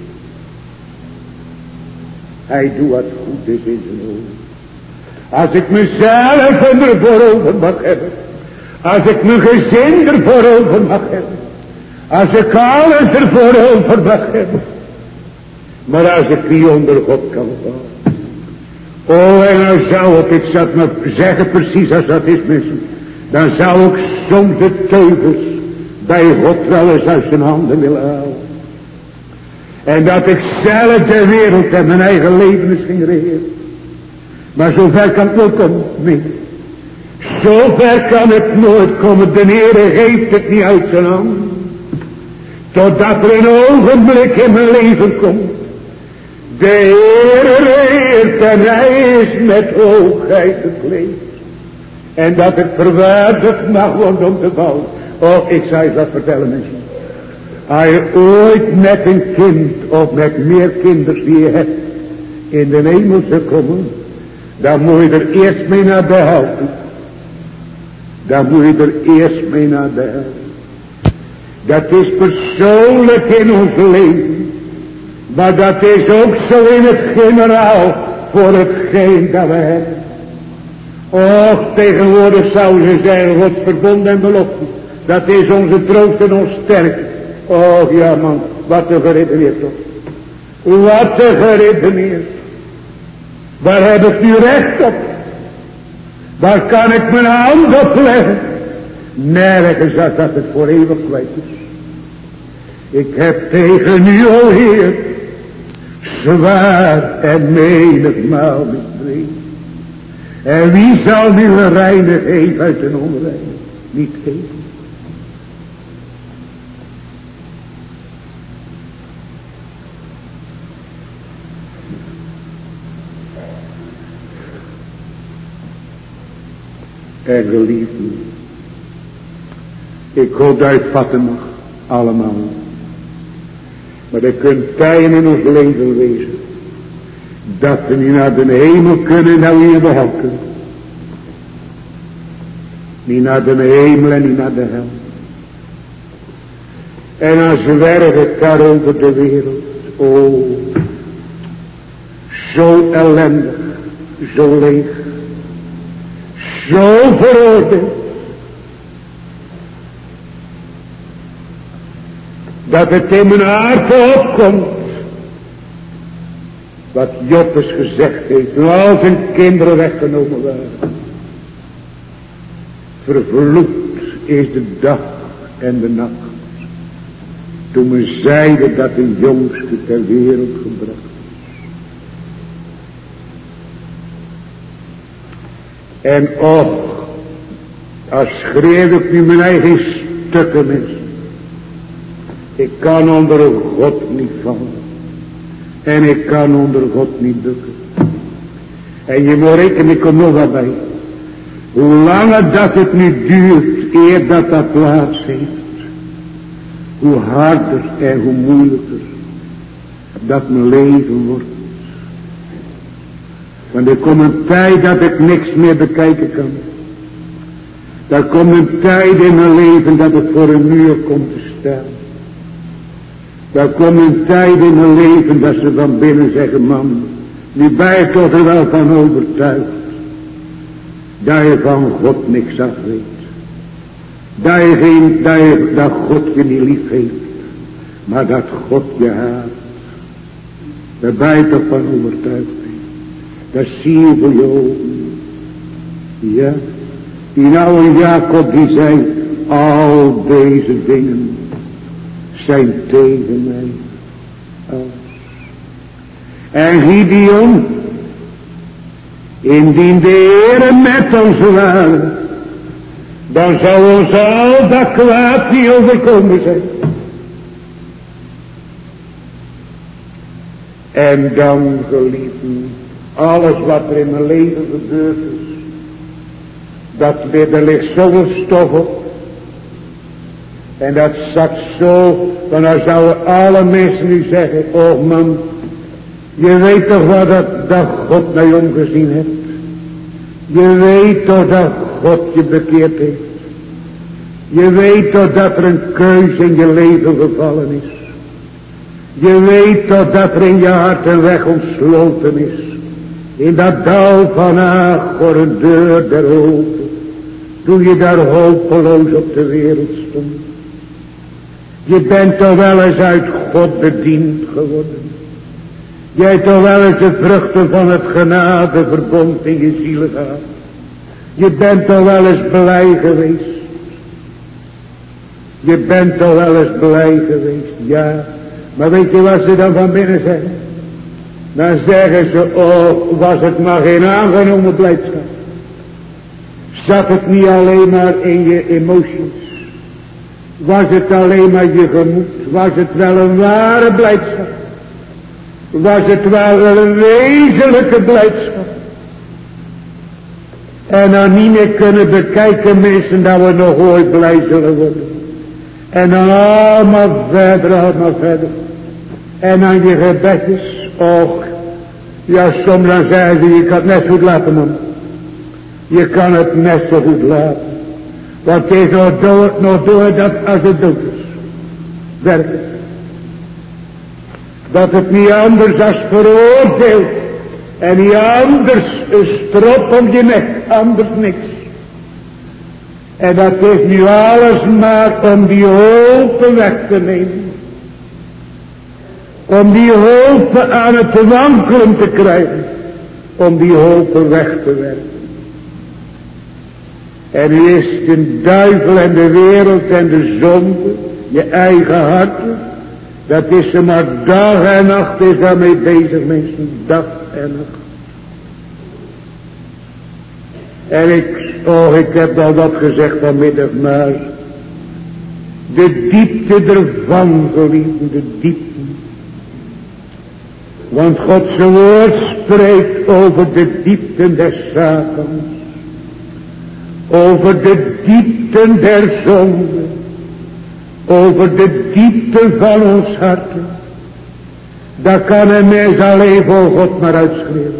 Hij doet wat goed is in zijn ogen. Als ik mezelf ervoor over mag hebben. Als ik mijn gezin ervoor over mag hebben. Als ik alles ervoor over mag hebben. Maar als ik niet onder God kan vallen. Oh, en dan zou ik, ik zal het maar zeggen precies als dat is, mensen. Dan zou ik soms de teugels bij God wel eens uit zijn handen willen halen. En dat ik zelf de wereld en mijn eigen leven eens ging regeren. Maar zover kan het nooit komen. Nee. Zover kan het nooit komen. De Heer geeft het niet uit zijn hand. Totdat er een ogenblik in mijn leven komt. De Heer regeert en hij is met hoogheid gekleed. En dat het verwaardigd mag worden om te bouwen. Oh, ik zou je wat vertellen, mensen. Als je ooit met een kind of met meer kinders die je hebt in de hemel zou komen, dan moet je er eerst mee naar de hel toe. Dan moet je er eerst mee naar de hel. Dat is persoonlijk in ons leven. Maar dat is ook zo in het generaal voor hetgeen dat we hebben. Och, tegenwoordig zouden ze zeggen, Gods verbond en belofte. Dat is onze troost en ons sterkte. Och ja man, wat een geredeneerd toch. Wat een geredeneerd. Waar heb ik nu recht op? Waar kan ik mijn hand op leggen? Nergens als dat het voor eeuwig kwijt is. Ik heb tegen u, o Heer, zwaar en menigmaal misdreven. En wie zal nu een reine geven uit een onreine? Niet geven. En geliefden, ik hoop dat je het vatten mag, allemaal. Maar er kunt tijden in ons leven wezen, dat we niet naar de hemel kunnen en dat we hier de hel kunnen. Niet naar de hemel en niet naar de hel. En als werk ik daar over de wereld, oh, zo ellendig, zo leeg. Zo veroordeeld. Dat het in mijn hart opkomt. Wat Jobbes gezegd heeft. Toen al zijn kinderen weggenomen waren. Vervloekt is de dag en de nacht. Toen men zeide dat de jongste ter wereld gebracht. En och, als schreeuw ik nu mijn eigen stukken mensen. Ik kan onder God niet vallen. En ik kan onder God niet bukken. En je moet rekenen, ik kom nog wat bij. Hoe langer dat het nu duurt, eer dat dat plaats heeft. Hoe harder en hoe moeilijker dat mijn leven wordt. Want er komt een tijd dat ik niks meer bekijken kan. Daar komt een tijd in mijn leven dat ik voor een muur kom te staan. Daar komt een tijd in mijn leven dat ze van binnen zeggen, man, nu ben je toch er wel van overtuigd. Dat je van God niks af weet. Dat je geen, dat, je, dat God je niet lief heeft. Maar dat God je haat. Daar ben je toch van overtuigd. Dat zie je voor je ogen. Ja. Die oude Jacob die zei, al deze dingen zijn tegen mij. Oh. En Gideon, indien de Heere met ons waren, dan zou ons al dat kwaad niet overkomen zijn. En dan, geliefden, alles wat er in mijn leven gebeurd is, dat er ligt zoveel stof op. En dat zakt zo, dan dan zouden alle mensen nu zeggen, oh man, je weet toch wat dat, dat God naar je omgezien heeft. Je weet toch dat God je bekeerd heeft. Je weet toch dat er een keuze in je leven gevallen is. Je weet toch dat er in je hart een weg ontsloten is. In dat dal van Achor een deur der hoop. Toen je daar hopeloos op de wereld stond. Je bent toch wel eens uit God bediend geworden. Jij hebt toch wel eens de vruchten van het genadeverbond in je ziel gehad. Je bent toch wel eens blij geweest. Je bent toch wel eens blij geweest, ja. Maar weet je wat ze dan van binnen zeggen? Dan zeggen ze, oh, was het maar geen aangenomen blijdschap. Zat het niet alleen maar in je emoties? Was het alleen maar je gemoed? Was het wel een ware blijdschap? Was het wel een wezenlijke blijdschap? En dan niet meer kunnen bekijken mensen dat we nog ooit blij zullen worden. En dan allemaal verder, allemaal verder. En dan je gebedjes, och, ja soms dan zeggen ze, je kan het net zo goed laten man. Je kan het net zo goed laten. Want het is nog door, nog door dat als het dood is. Werkelijk. Dat het niet anders als veroordeeld. En niet anders een strop om je nek, anders niks. En dat is nu alles maar om die hoop weg te nemen. Om die hoop aan het wankelen te krijgen. Om die hoop weg te werken. En nu is de duivel en de wereld en de zonde, je eigen hart, dat is er maar dag en nacht is daarmee bezig mensen, dag en nacht. En ik, oh ik heb al wat gezegd vanmiddag, maar de diepte ervan, geliefden, de diepte. Want Gods woord spreekt over de diepten des Satans. Over de diepten der zonde. Over de diepten van ons harten. Daar kan een mens alleen voor God maar uitschreeuwen.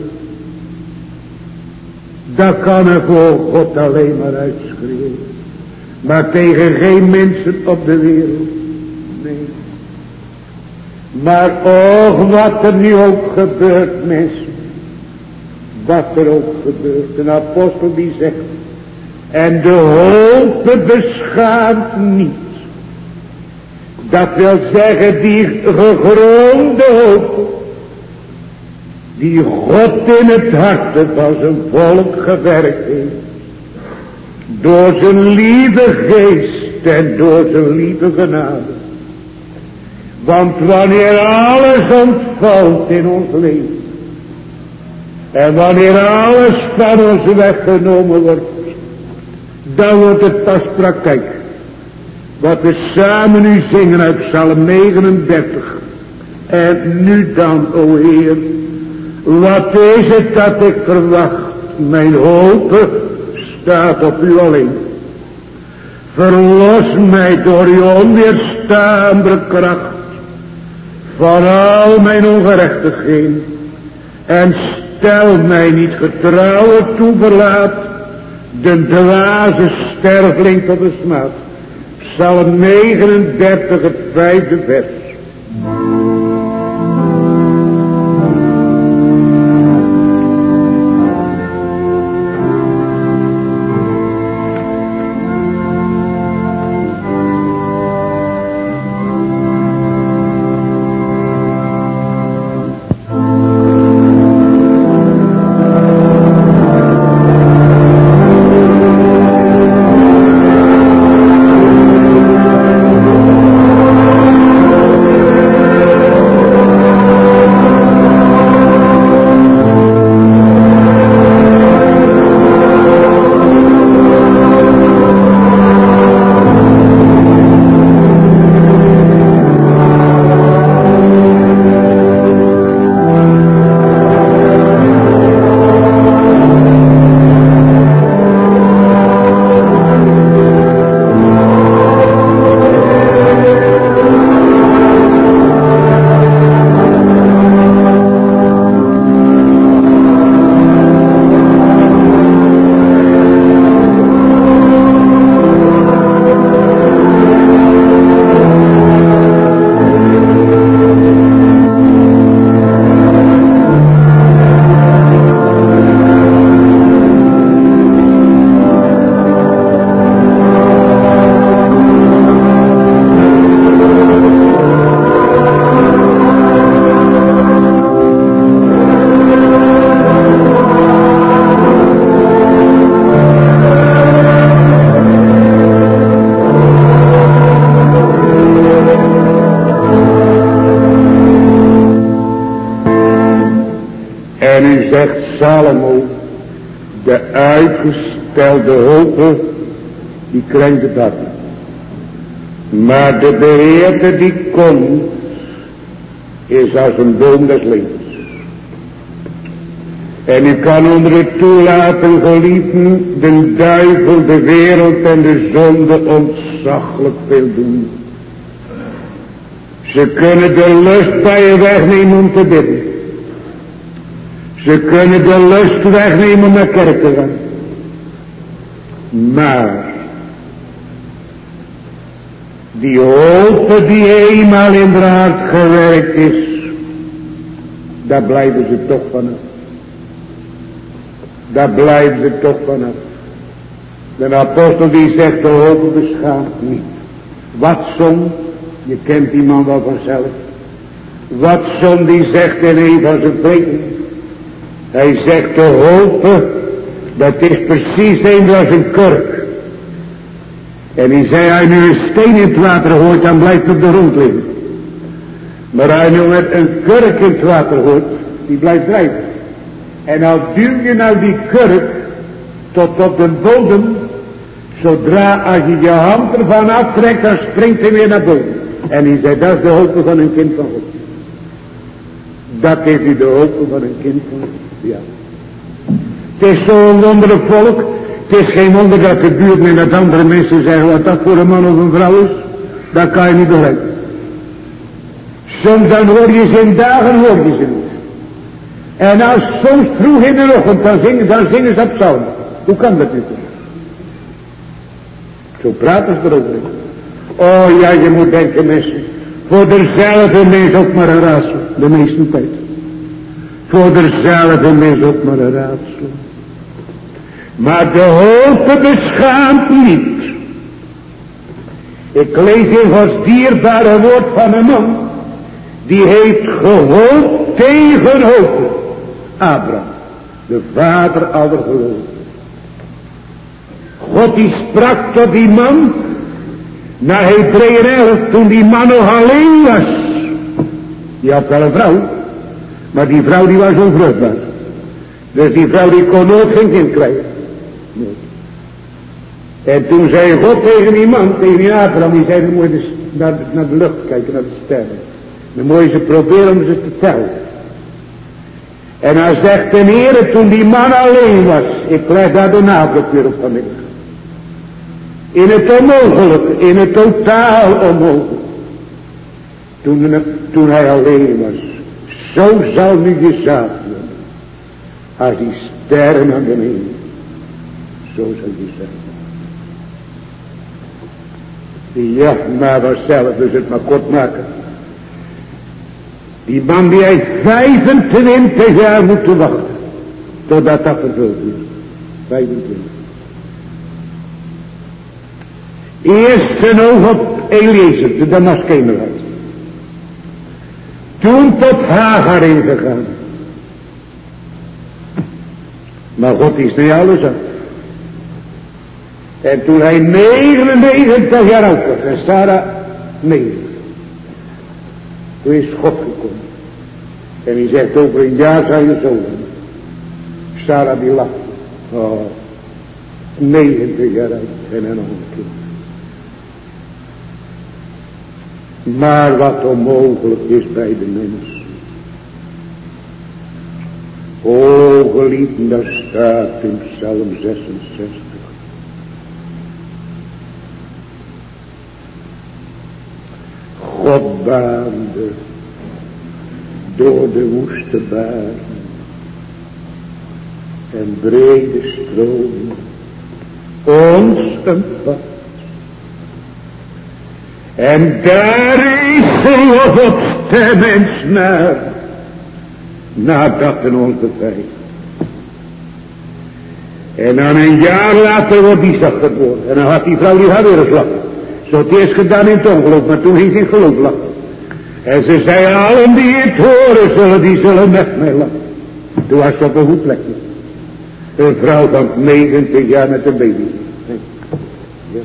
Daar kan er voor God alleen maar uitschreeuwen. Maar tegen geen mensen op de wereld. Nee. Maar och, wat er nu ook gebeurt, mensen. Wat er ook gebeurt. Een apostel die zegt. En de hoop beschaamt niet. Dat wil zeggen die gegronde hoop. Die God in het hart van zijn volk gewerkt heeft. Door zijn lieve geest en door zijn lieve genade. Want wanneer alles ontvalt in ons leven. En wanneer alles van ons weggenomen wordt. Dan wordt het pas praktijk. Wat we samen nu zingen uit Psalm negenendertig. En nu dan, o Heer. Wat is het dat ik verwacht? Mijn hoop staat op u alleen. Verlos mij door uw onweerstaanbare kracht. Van al mijn ongerechtigheden. En stel mij niet getrouwe toeverlaat. de dwaze sterveling tot de smaad. Psalm negenendertig, het vijfde vers. Salomo, de uitgestelde hopen, die krenkt dat niet. Maar de beheerder die komt, is als een boom des levens. En u kan onder het toelaten, geliefden, de duivel, de wereld en de zonde ontzaglijk veel doen. Ze kunnen de lust bij je wegnemen om te bidden. Ze kunnen de lust wegnemen om naar kerk te gaan. Maar die hoop die eenmaal in het hart gewerkt is, daar blijven ze toch vanaf. Daar blijven ze toch vanaf. De apostel die zegt, de hoop beschaamt niet. Wat zon, je kent die man wel vanzelf. Wat zon die zegt in een van zijn preken. Hij zegt, de hoop, dat is precies een als een kurk. En hij zei, hij nu een steen in het water hoort, dan blijft het op de grond liggen. Maar hij nu met een kurk in het water hoort, die blijft drijven. En al duw je nou die kurk tot op de bodem, zodra als je je hand ervan aftrekt, dan springt hij weer naar boven. En hij zei, dat is de hoop van een kind van God. Dat is nu de hoop van een kind van God. Ja. Het is zo'n wonderlijk volk. Het is geen wonder dat de buurt en dat andere mensen zeggen wat dat voor een man of een vrouw is. Dat kan je niet begrijpen. Soms dan hoor je ze in dagen, hoor je ze niet. En als soms vroeg in de ochtend, dan zingen, dan zingen ze op psalmen. Hoe kan dat nu? Zo praten ze erover. Oh ja, je moet denken mensen. Voor dezelfde mens ook maar een raadsel. De meeste tijd. Voor dezelfde mens ook maar een raadsel. Maar de hoop beschaamt niet. Ik lees in Gods dierbare woord van een man. Die heeft gehoopt tegen hoop. Abraham, de vader aller geloven. God die sprak tot die man. Na Hebreeën elf, toen die man nog alleen was. Die had wel een vrouw. Maar die vrouw die was onvruchtbaar. Dus die vrouw die kon nooit geen kind krijgen. Nee. En toen zei God tegen die man, tegen die Abraham, die zei, dan moet je naar, naar de lucht kijken, naar de sterren. Dan moet je ze proberen om ze te tellen. En hij zegt ten Heere, toen die man alleen was, ik leg daar de nadruk weer op vanmiddag. In het onmogelijke, in het totaal onmogelijke. Toen, toen hij alleen was. Zo zal nu je zaad worden. Als die sterren aan de hemel. Zo zou je zeggen. Ja, maar vanzelf dus het maar kort maken. Die man die heeft vijfentwintig jaar moeten wachten. Totdat dat vervuld is. vijfentwintig. Eerst zijn oog op Eliezer, de Damaskenaar. Toen tot Hagar ingegaan. Maar God is niet alles af. En toen hij negenennegentig jaar oud was, en Sarah negentig. Toen is God gekomen. En hij zegt, over een jaar zal je zo hebben. Sarah die lacht. Oh, negentig jaar oud en dan nog een kind. Maar wat onmogelijk is bij de mens. O geliefden, daar staat in Psalm zesenzestig. God baande door de woeste baren en brede stromen ons een pad. En daar is God de mens naar, nadat in ons bevrijd. En dan een jaar later wordt die zacht geboren. En dan had die vrouw die haar weer geslagen. Zo het eerst gedaan in het ongeloof, maar toen ging ze in geloof lachen. En ze zei, allen die het horen zullen, die zullen met mij lachen. Toen was ze op een goed plekje. Een vrouw van negentig jaar met een baby. Ja.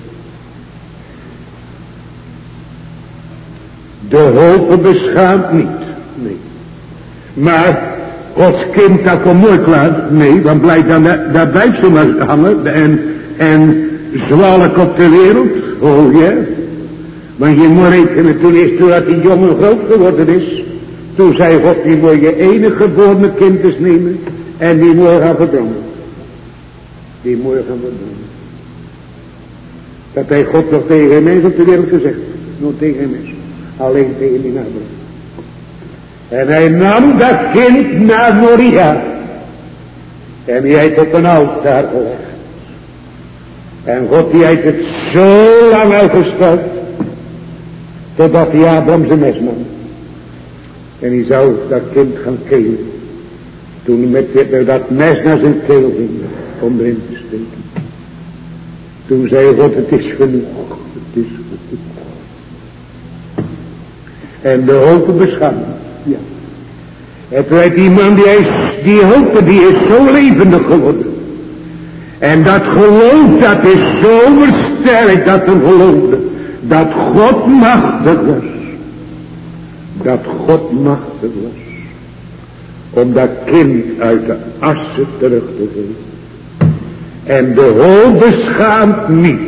De hoop beschaamt niet. Nee. Maar Gods kind, dat komt nooit klaar. Nee, dan blijft dan, daar blijft ze maar hangen. En, en zwalk op de wereld. Oh ja. Want je moet rekenen, toen is toen dat die jongen groot geworden is. Toen zei God, die moet je enige geboren kind eens nemen. En die moet je gaan verbranden. Die moet je gaan verbranden. Dat heeft God nog tegen een mens op de wereld gezegd. Nog tegen een mens. Alleen tegen die nabij. En hij nam dat kind naar Moria. En die heeft op een altaar gelegd. En God die heeft het zo lang uitgesteld. Totdat die Abraham zijn mes nam. En die zou dat kind gaan kelen. Toen hij met, met dat mes naar zijn keel ging. Om erin te steken. Toen zei God, het is genoeg. Het is genoeg. En de hoop beschaamd. Ja. En toen heeft die man, die, is, die hoop, die is zo levendig geworden. En dat geloof, dat is zo versterkt, dat hem geloofde. Dat God machtig was. Dat God machtig was. Om dat kind uit de assen terug te geven. En de hoop beschaamt niet.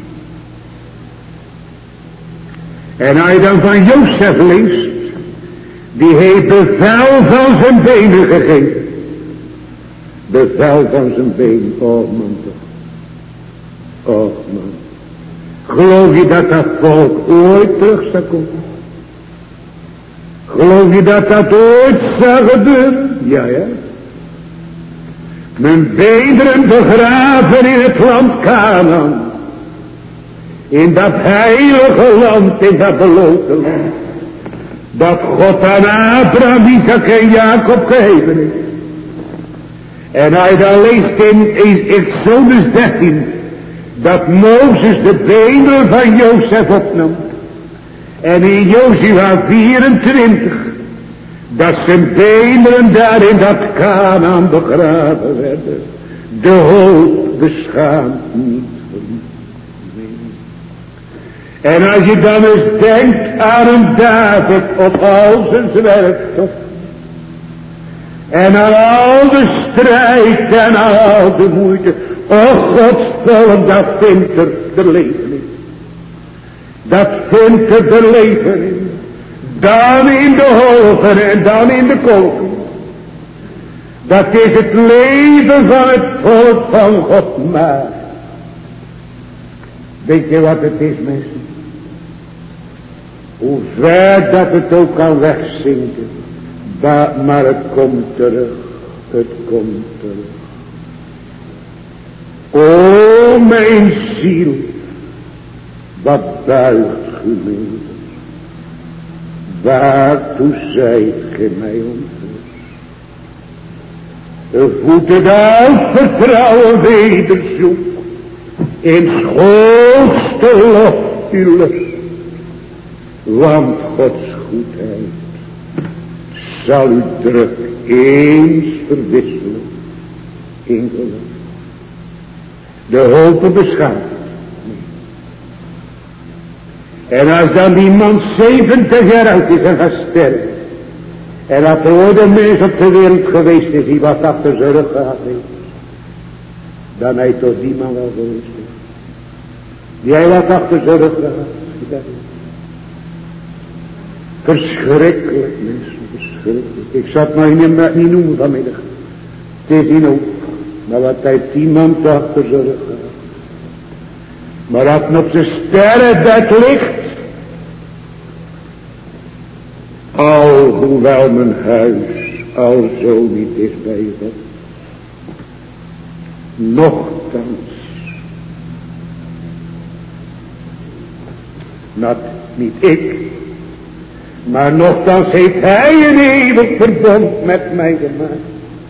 En als je dan van Jozef leest. Die heeft bevel van zijn benen gegeven. Bevel van zijn benen. Oh man toch. Oh man. Geloof je dat dat volk ooit terug zou komen? Geloof je dat dat ooit zou gebeuren? Ja, ja. Mijn beenderen begraven in het land Kanaan. In dat heilige land, in dat beloofde land. Dat God aan Abraham, Isaac en Jacob gegeven heeft. En hij dan leest in, in Exodus dertien. Dat Mozes de beenderen van Jozef opnam. En in Jozua vierentwintig. Dat zijn beenderen daar in dat Kanaan begraven werden. De hoop beschaamt niet. En als je dan eens denkt aan een David op al zijn zwerftocht. En aan al de strijd en al de moeite. Och, Gods volk, dat vindt er de leven in. Dat vindt er de leven in. Dan in de hoven en dan in de kolken. Dat is het leven van het volk van God maar. Weet je wat het is, mensen? Hoe ver dat het ook kan wegzinken. Maar het komt terug. Het komt terug. O mijn ziel, wat buigt u mij? Waartoe zijt ge mij ontvlucht? De voeten daar vertrouwen wederzoek, in schoonste lof uw lust. Want Gods goedheid zal u druk eens verwisselen in geloof. De hopen beschaamt. En als dan die man zeventig jaar oud is en gaat sterven, en dat er ooit een mens op de wereld geweest is die wat achter zijn rug gehad heeft, dan hij tot die man wel geweest is. Die hij wat achter zijn rug gehad. Verschrikkelijk mensen, verschrikkelijk. Ik zal het maar niet, niet noemen vanmiddag. Het is niet ook. Maar wat heeft iemand achter zijn rug gehad. Maar dat op zijn sterrenbed ligt. Al hoewel mijn huis al zo niet is bij God. Nochtans. Dat niet ik. Maar nochtans heeft hij een eeuwig verbond met mij gemaakt.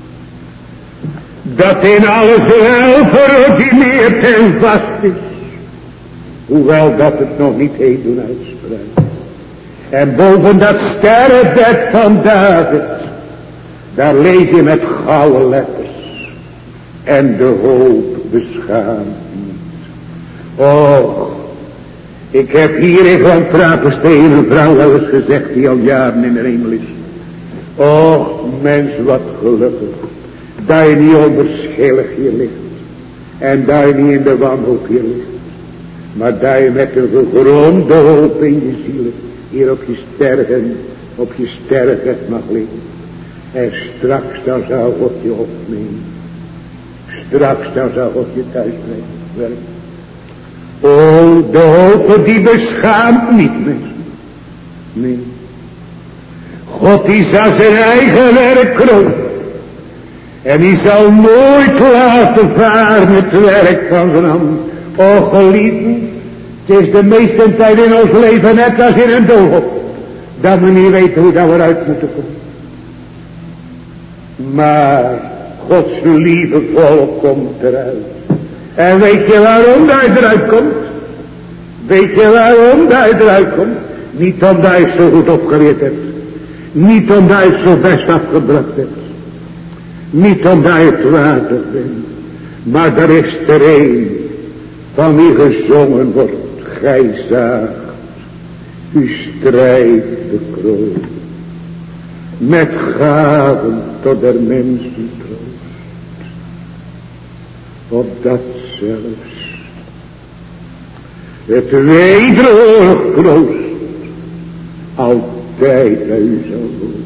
Dat in alles wel verordineerd en vast is. Hoewel dat het nog niet heeft doen uitspraken. En boven dat sterrenbed van David. Daar lees je met gouden letters. En de hoop beschaamt niet. Och. Ik heb hier in Grand Trapensteen een vrouw wel eens gezegd die al jaren in de hemel is. Och mens wat gelukkig. Dat je niet onverschillig hier ligt. En dat je niet in de wanhoop hier ligt. Maar dat je met een gegronde hoop in je ziel hier op je sterven, op je sterven mag liggen. En straks dan zou God je opnemen. Straks dan zou God je thuis brengen. O, de hoop die beschaamt niet, mensen. Nee. God die zal zijn eigen werk kronen. En die zal nooit laten varen het werk van zijn hand. O geliefde, het is de meeste tijd in ons leven net als in een doolhof. Dat we niet weten hoe dat we eruit moeten komen. Maar Gods lieve volk komt eruit. En weet je waarom dat je eruit komt? Weet je waarom dat je eruit komt? Niet omdat je het zo goed opgeleerd hebt. Niet omdat je het zo best afgebracht hebt. Niet omdat je het waardig bent. Maar er is er een van wie gezongen wordt. Gij zaagt uw strijd bekroond. Met gaven tot der mensen troost. Opdat zelfs het wederoorlog kroost altijd bij u zal wonen.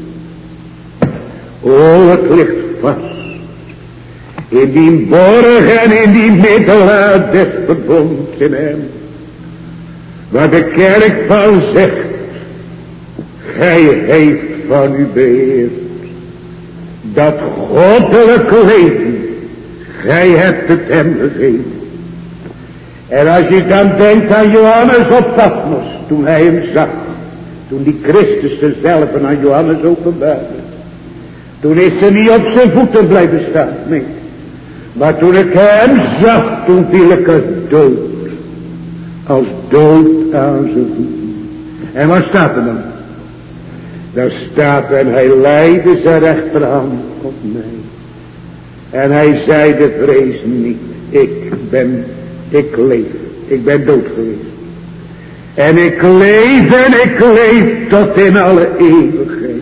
O, het ligt vast in die borg en in die middelaar des verbonds in hem. Waar de kerk van zegt, gij heeft van u beheerd dat goddelijk leven, gij hebt het hem gegeven. En als je dan denkt aan Johannes op Patmos, toen hij hem zag, toen die Christus zelf aan Johannes openbaarde, toen is hij niet op zijn voeten blijven staan, nee. Maar toen ik hem zag, toen viel ik als dood, als dood aan zijn voeten. En wat staat er dan? Daar staat, en hij leidde zijn rechterhand op mij. En hij zeide, vrees niet, ik ben, ik leef, ik ben dood geweest. En ik leef en ik leef tot in alle eeuwigheid.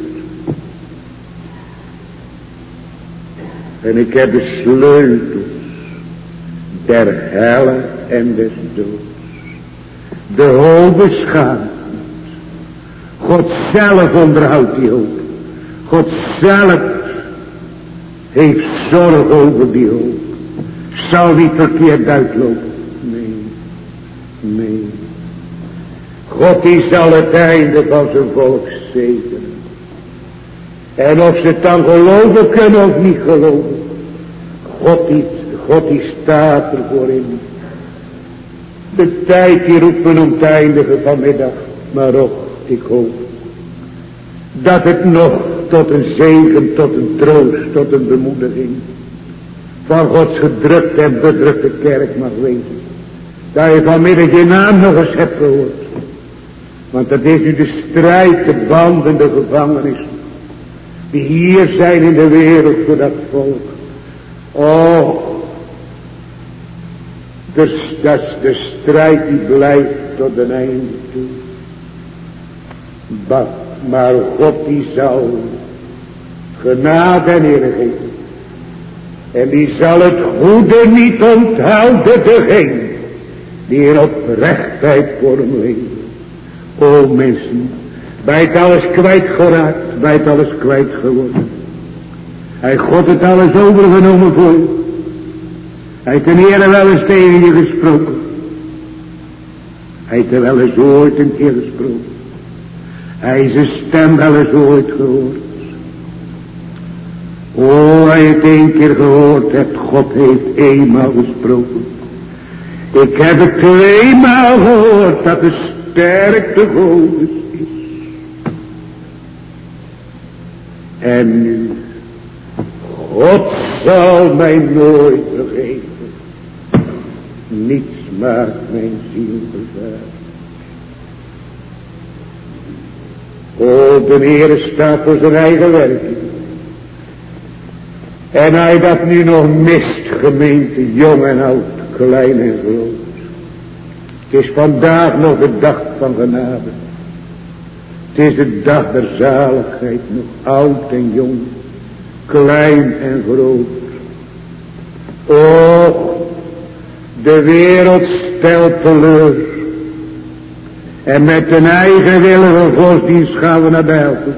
En ik heb de sleutels der helle en des doods. De hoop beschaamt. God zelf onderhoudt die hoop. God zelf heeft zorg over die hoop. Zal niet verkeerd uitlopen. Nee, nee. God die zal het einde van zijn volk zegenen. En of ze het dan geloven kunnen of niet geloven. God die, God die staat ervoor in. De tijd die roept me om het eindigen vanmiddag. Maar ook, ik hoop dat het nog tot een zegen, tot een troost, tot een bemoediging van Gods gedrukte en bedrukte kerk mag wezen. Dat je vanmiddag je naam nog eens hebt gehoord. Want dat is nu de strijd, de banden, de gevangenis die hier zijn in de wereld voor dat volk. Oh, dus dat is de strijd die blijft tot een einde toe. Bah, maar God die zal genade en eer geven. En die zal het goede niet onthouden, degene die in oprechtheid voor hem leven. O mensen, bij het alles kwijtgeraakt, bij het alles kwijt geworden. Hij God het alles overgenomen voor je. Hij heeft een Heer wel eens tegen je gesproken. Hij heeft er wel eens ooit een keer gesproken. Hij heeft zijn stem wel eens ooit gehoord. O, hij heeft één keer gehoord hebt, God heeft eenmaal gesproken. Ik heb het tweemaal gehoord dat de sterkte Godes is. En nu, God zal mij nooit vergeten. Niets maakt mijn ziel vervaard. O, de Heere staat voor zijn eigen werking. En hij dat nu nog mist, gemeente, jong en oud, klein en groot. Het is vandaag nog de dag van genade. Het is de dag der zaligheid, nog oud en jong, klein en groot. Och, de wereld stelt teleur. En met een eigenwillige godsdienst gaan we naar de helpen.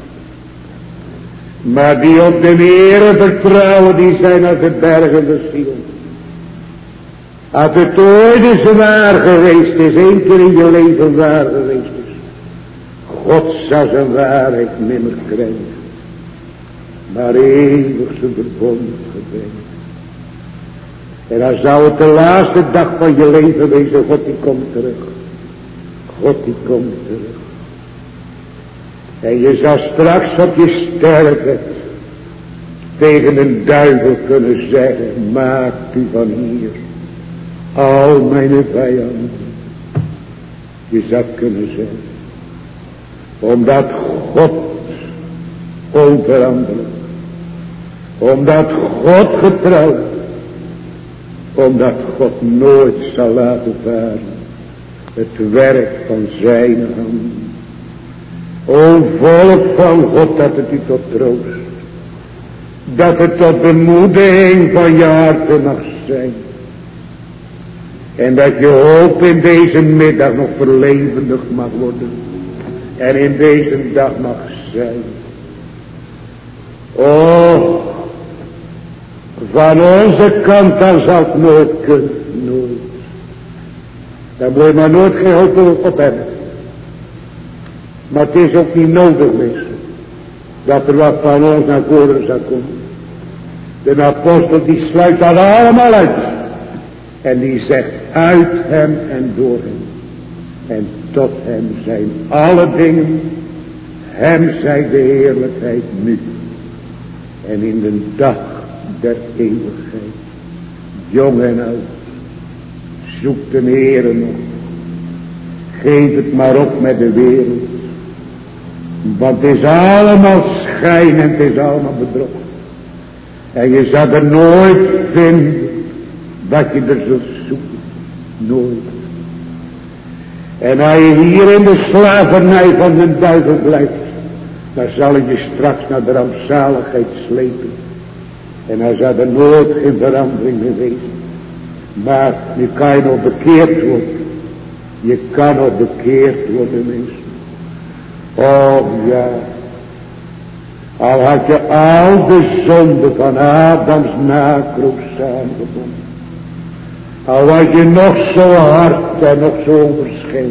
Maar die op de Heere vertrouwen, die zijn als de bergen der Sion. Als het ooit eens waar geweest is, één keer in je leven waar geweest is, God zal zijn waarheid nimmer krijgen, maar eeuwig zijn verbond gebrengen. En dan zou het de laatste dag van je leven wezen, God die komt terug. God die komt terug. En je zal straks op je sterfbed tegen een duivel kunnen zeggen, maak u van hier al mijn vijanden. Je zou kunnen zeggen, omdat God onveranderlijk, omdat God getrouw, omdat God nooit zal laten varen het werk van zijn hand. O volk van God, dat het u tot troost, dat het tot bemoediging van je harte mag zijn. En dat je hoop in deze middag nog verlevendig mag worden. En in deze dag mag zijn. O, van onze kant dan zal het nooit kunnen, nooit. Dan moet je maar nooit geen hoop op hebben. Maar het is ook niet nodig, mensen, dat er wat van ons naar voren zou komen. De apostel die sluit dat allemaal uit. En die zegt, uit hem en door hem. En tot hem zijn alle dingen. Hem zij de heerlijkheid nu. En in de dag der eeuwigheid. Jong en oud. Zoek de Heere nog. Geef het maar op met de wereld. Want het is allemaal schijn en het is allemaal bedrog. En je zal er nooit vinden wat je er zult zoeken. Nooit. En als je hier in de slavernij van de duivel blijft, dan zal het je straks naar de rampzaligheid slepen. En dan zal er nooit geen verandering meer wezen. Maar je kan nog bekeerd worden. Je kan nog bekeerd worden, mensen. Oh ja. Al had je al de zonde van Adams nakroep samengebonden. Al was je nog zo hard en nog zo onverschillig.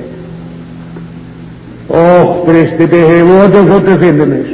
Och, er is er geen woorden voor te vinden is.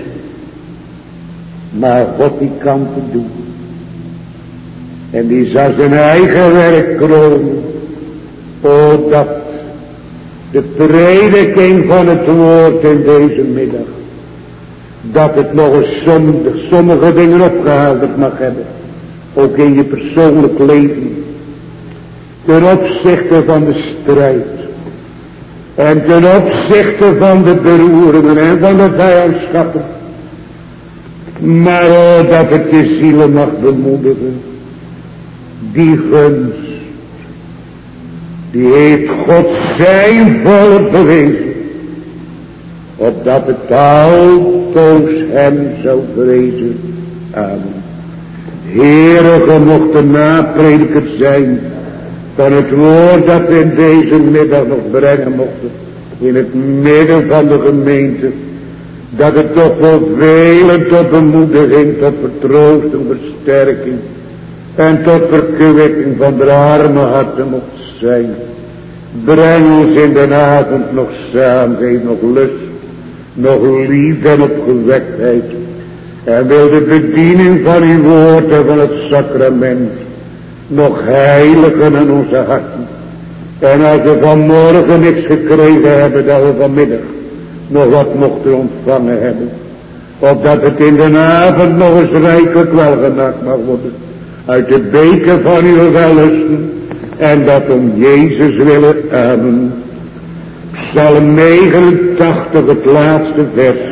Maar God die kan te doen. En die zal zijn eigen werk kronen. O dat de prediking van het woord in deze middag, dat het nog eens sommige, sommige dingen opgehelderd mag hebben. Ook in je persoonlijk leven. Ten opzichte van de strijd. En ten opzichte van de beroeringen en van de vijandschappen. Maar oh, dat het je zielen mag bemoedigen. Die gunst. Die heeft God zijn volk bewezen. Opdat het altoos hem zou vrezen. Amen. Heere, ge mocht de naprediker zijn van het woord dat we in deze middag nog brengen mochten. In het midden van de gemeente. Dat het toch voor velen tot bemoediging, tot vertroosting, versterking. En tot verkwikking van de arme harten mocht zijn. Breng ons in de avond nog samen, geef nog lust, nog liefde en opgewektheid. En wil de bediening van uw woord en van het sacrament nog heiligen in onze harten. En als we vanmorgen niks gekregen hebben, dat we vanmiddag nog wat mochten ontvangen hebben. Opdat het in de avond nog eens rijkelijk welgemaakt mag worden. Uit de beker van uw wellusten. En dat om Jezus willen. Amen. Psalm negenentachtig, het laatste vers.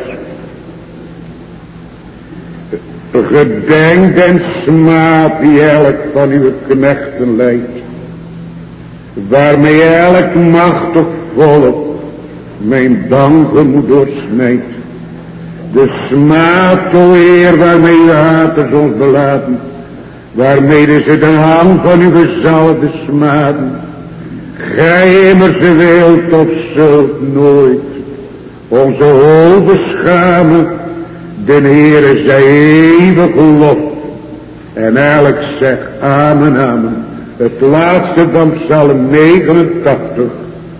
Gedenk en smaad die elk van uw knechten leidt. Waarmee elk machtig volk mijn bang gemoed doorsnijdt. De smaad, o Heer, waarmee uw haters ons belaten. Waarmede ze de hand van uw gezalfde smaden. Gij immers wilt of zult nooit onze hoofden schamen. Den Heere zij eeuwig lof. En elk zegt amen, amen. Het laatste van Psalm negenentachtig.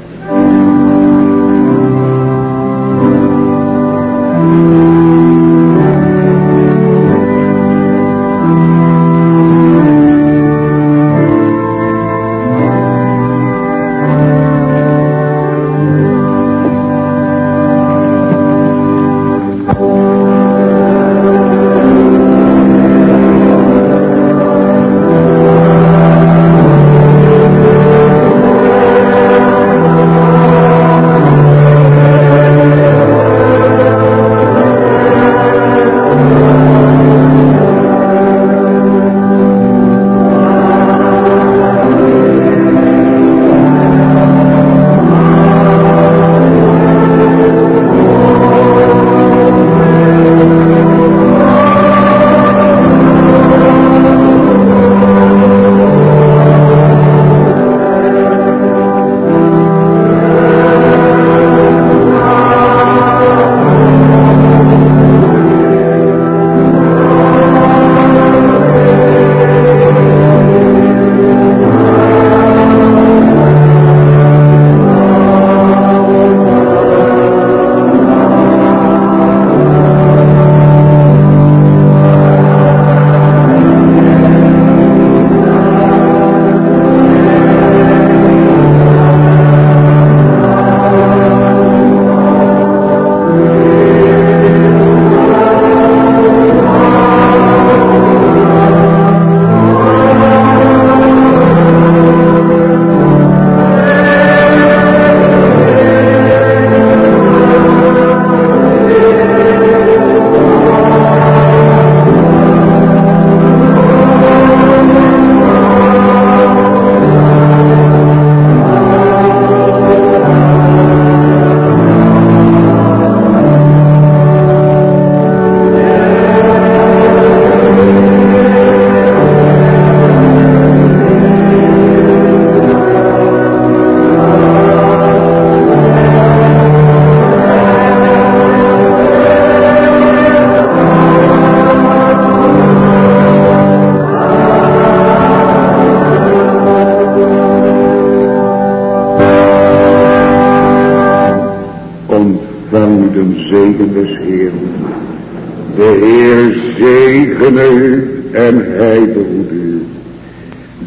zegen des Heeren. De Heer zegene u en hij behoede u.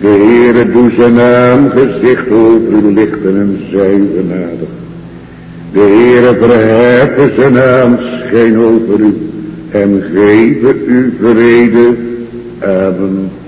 De Heere doe zijn aangezicht over u lichten en zij genadig. De Heere verheffen zijn aanschijn over u en geven u vrede. Amen.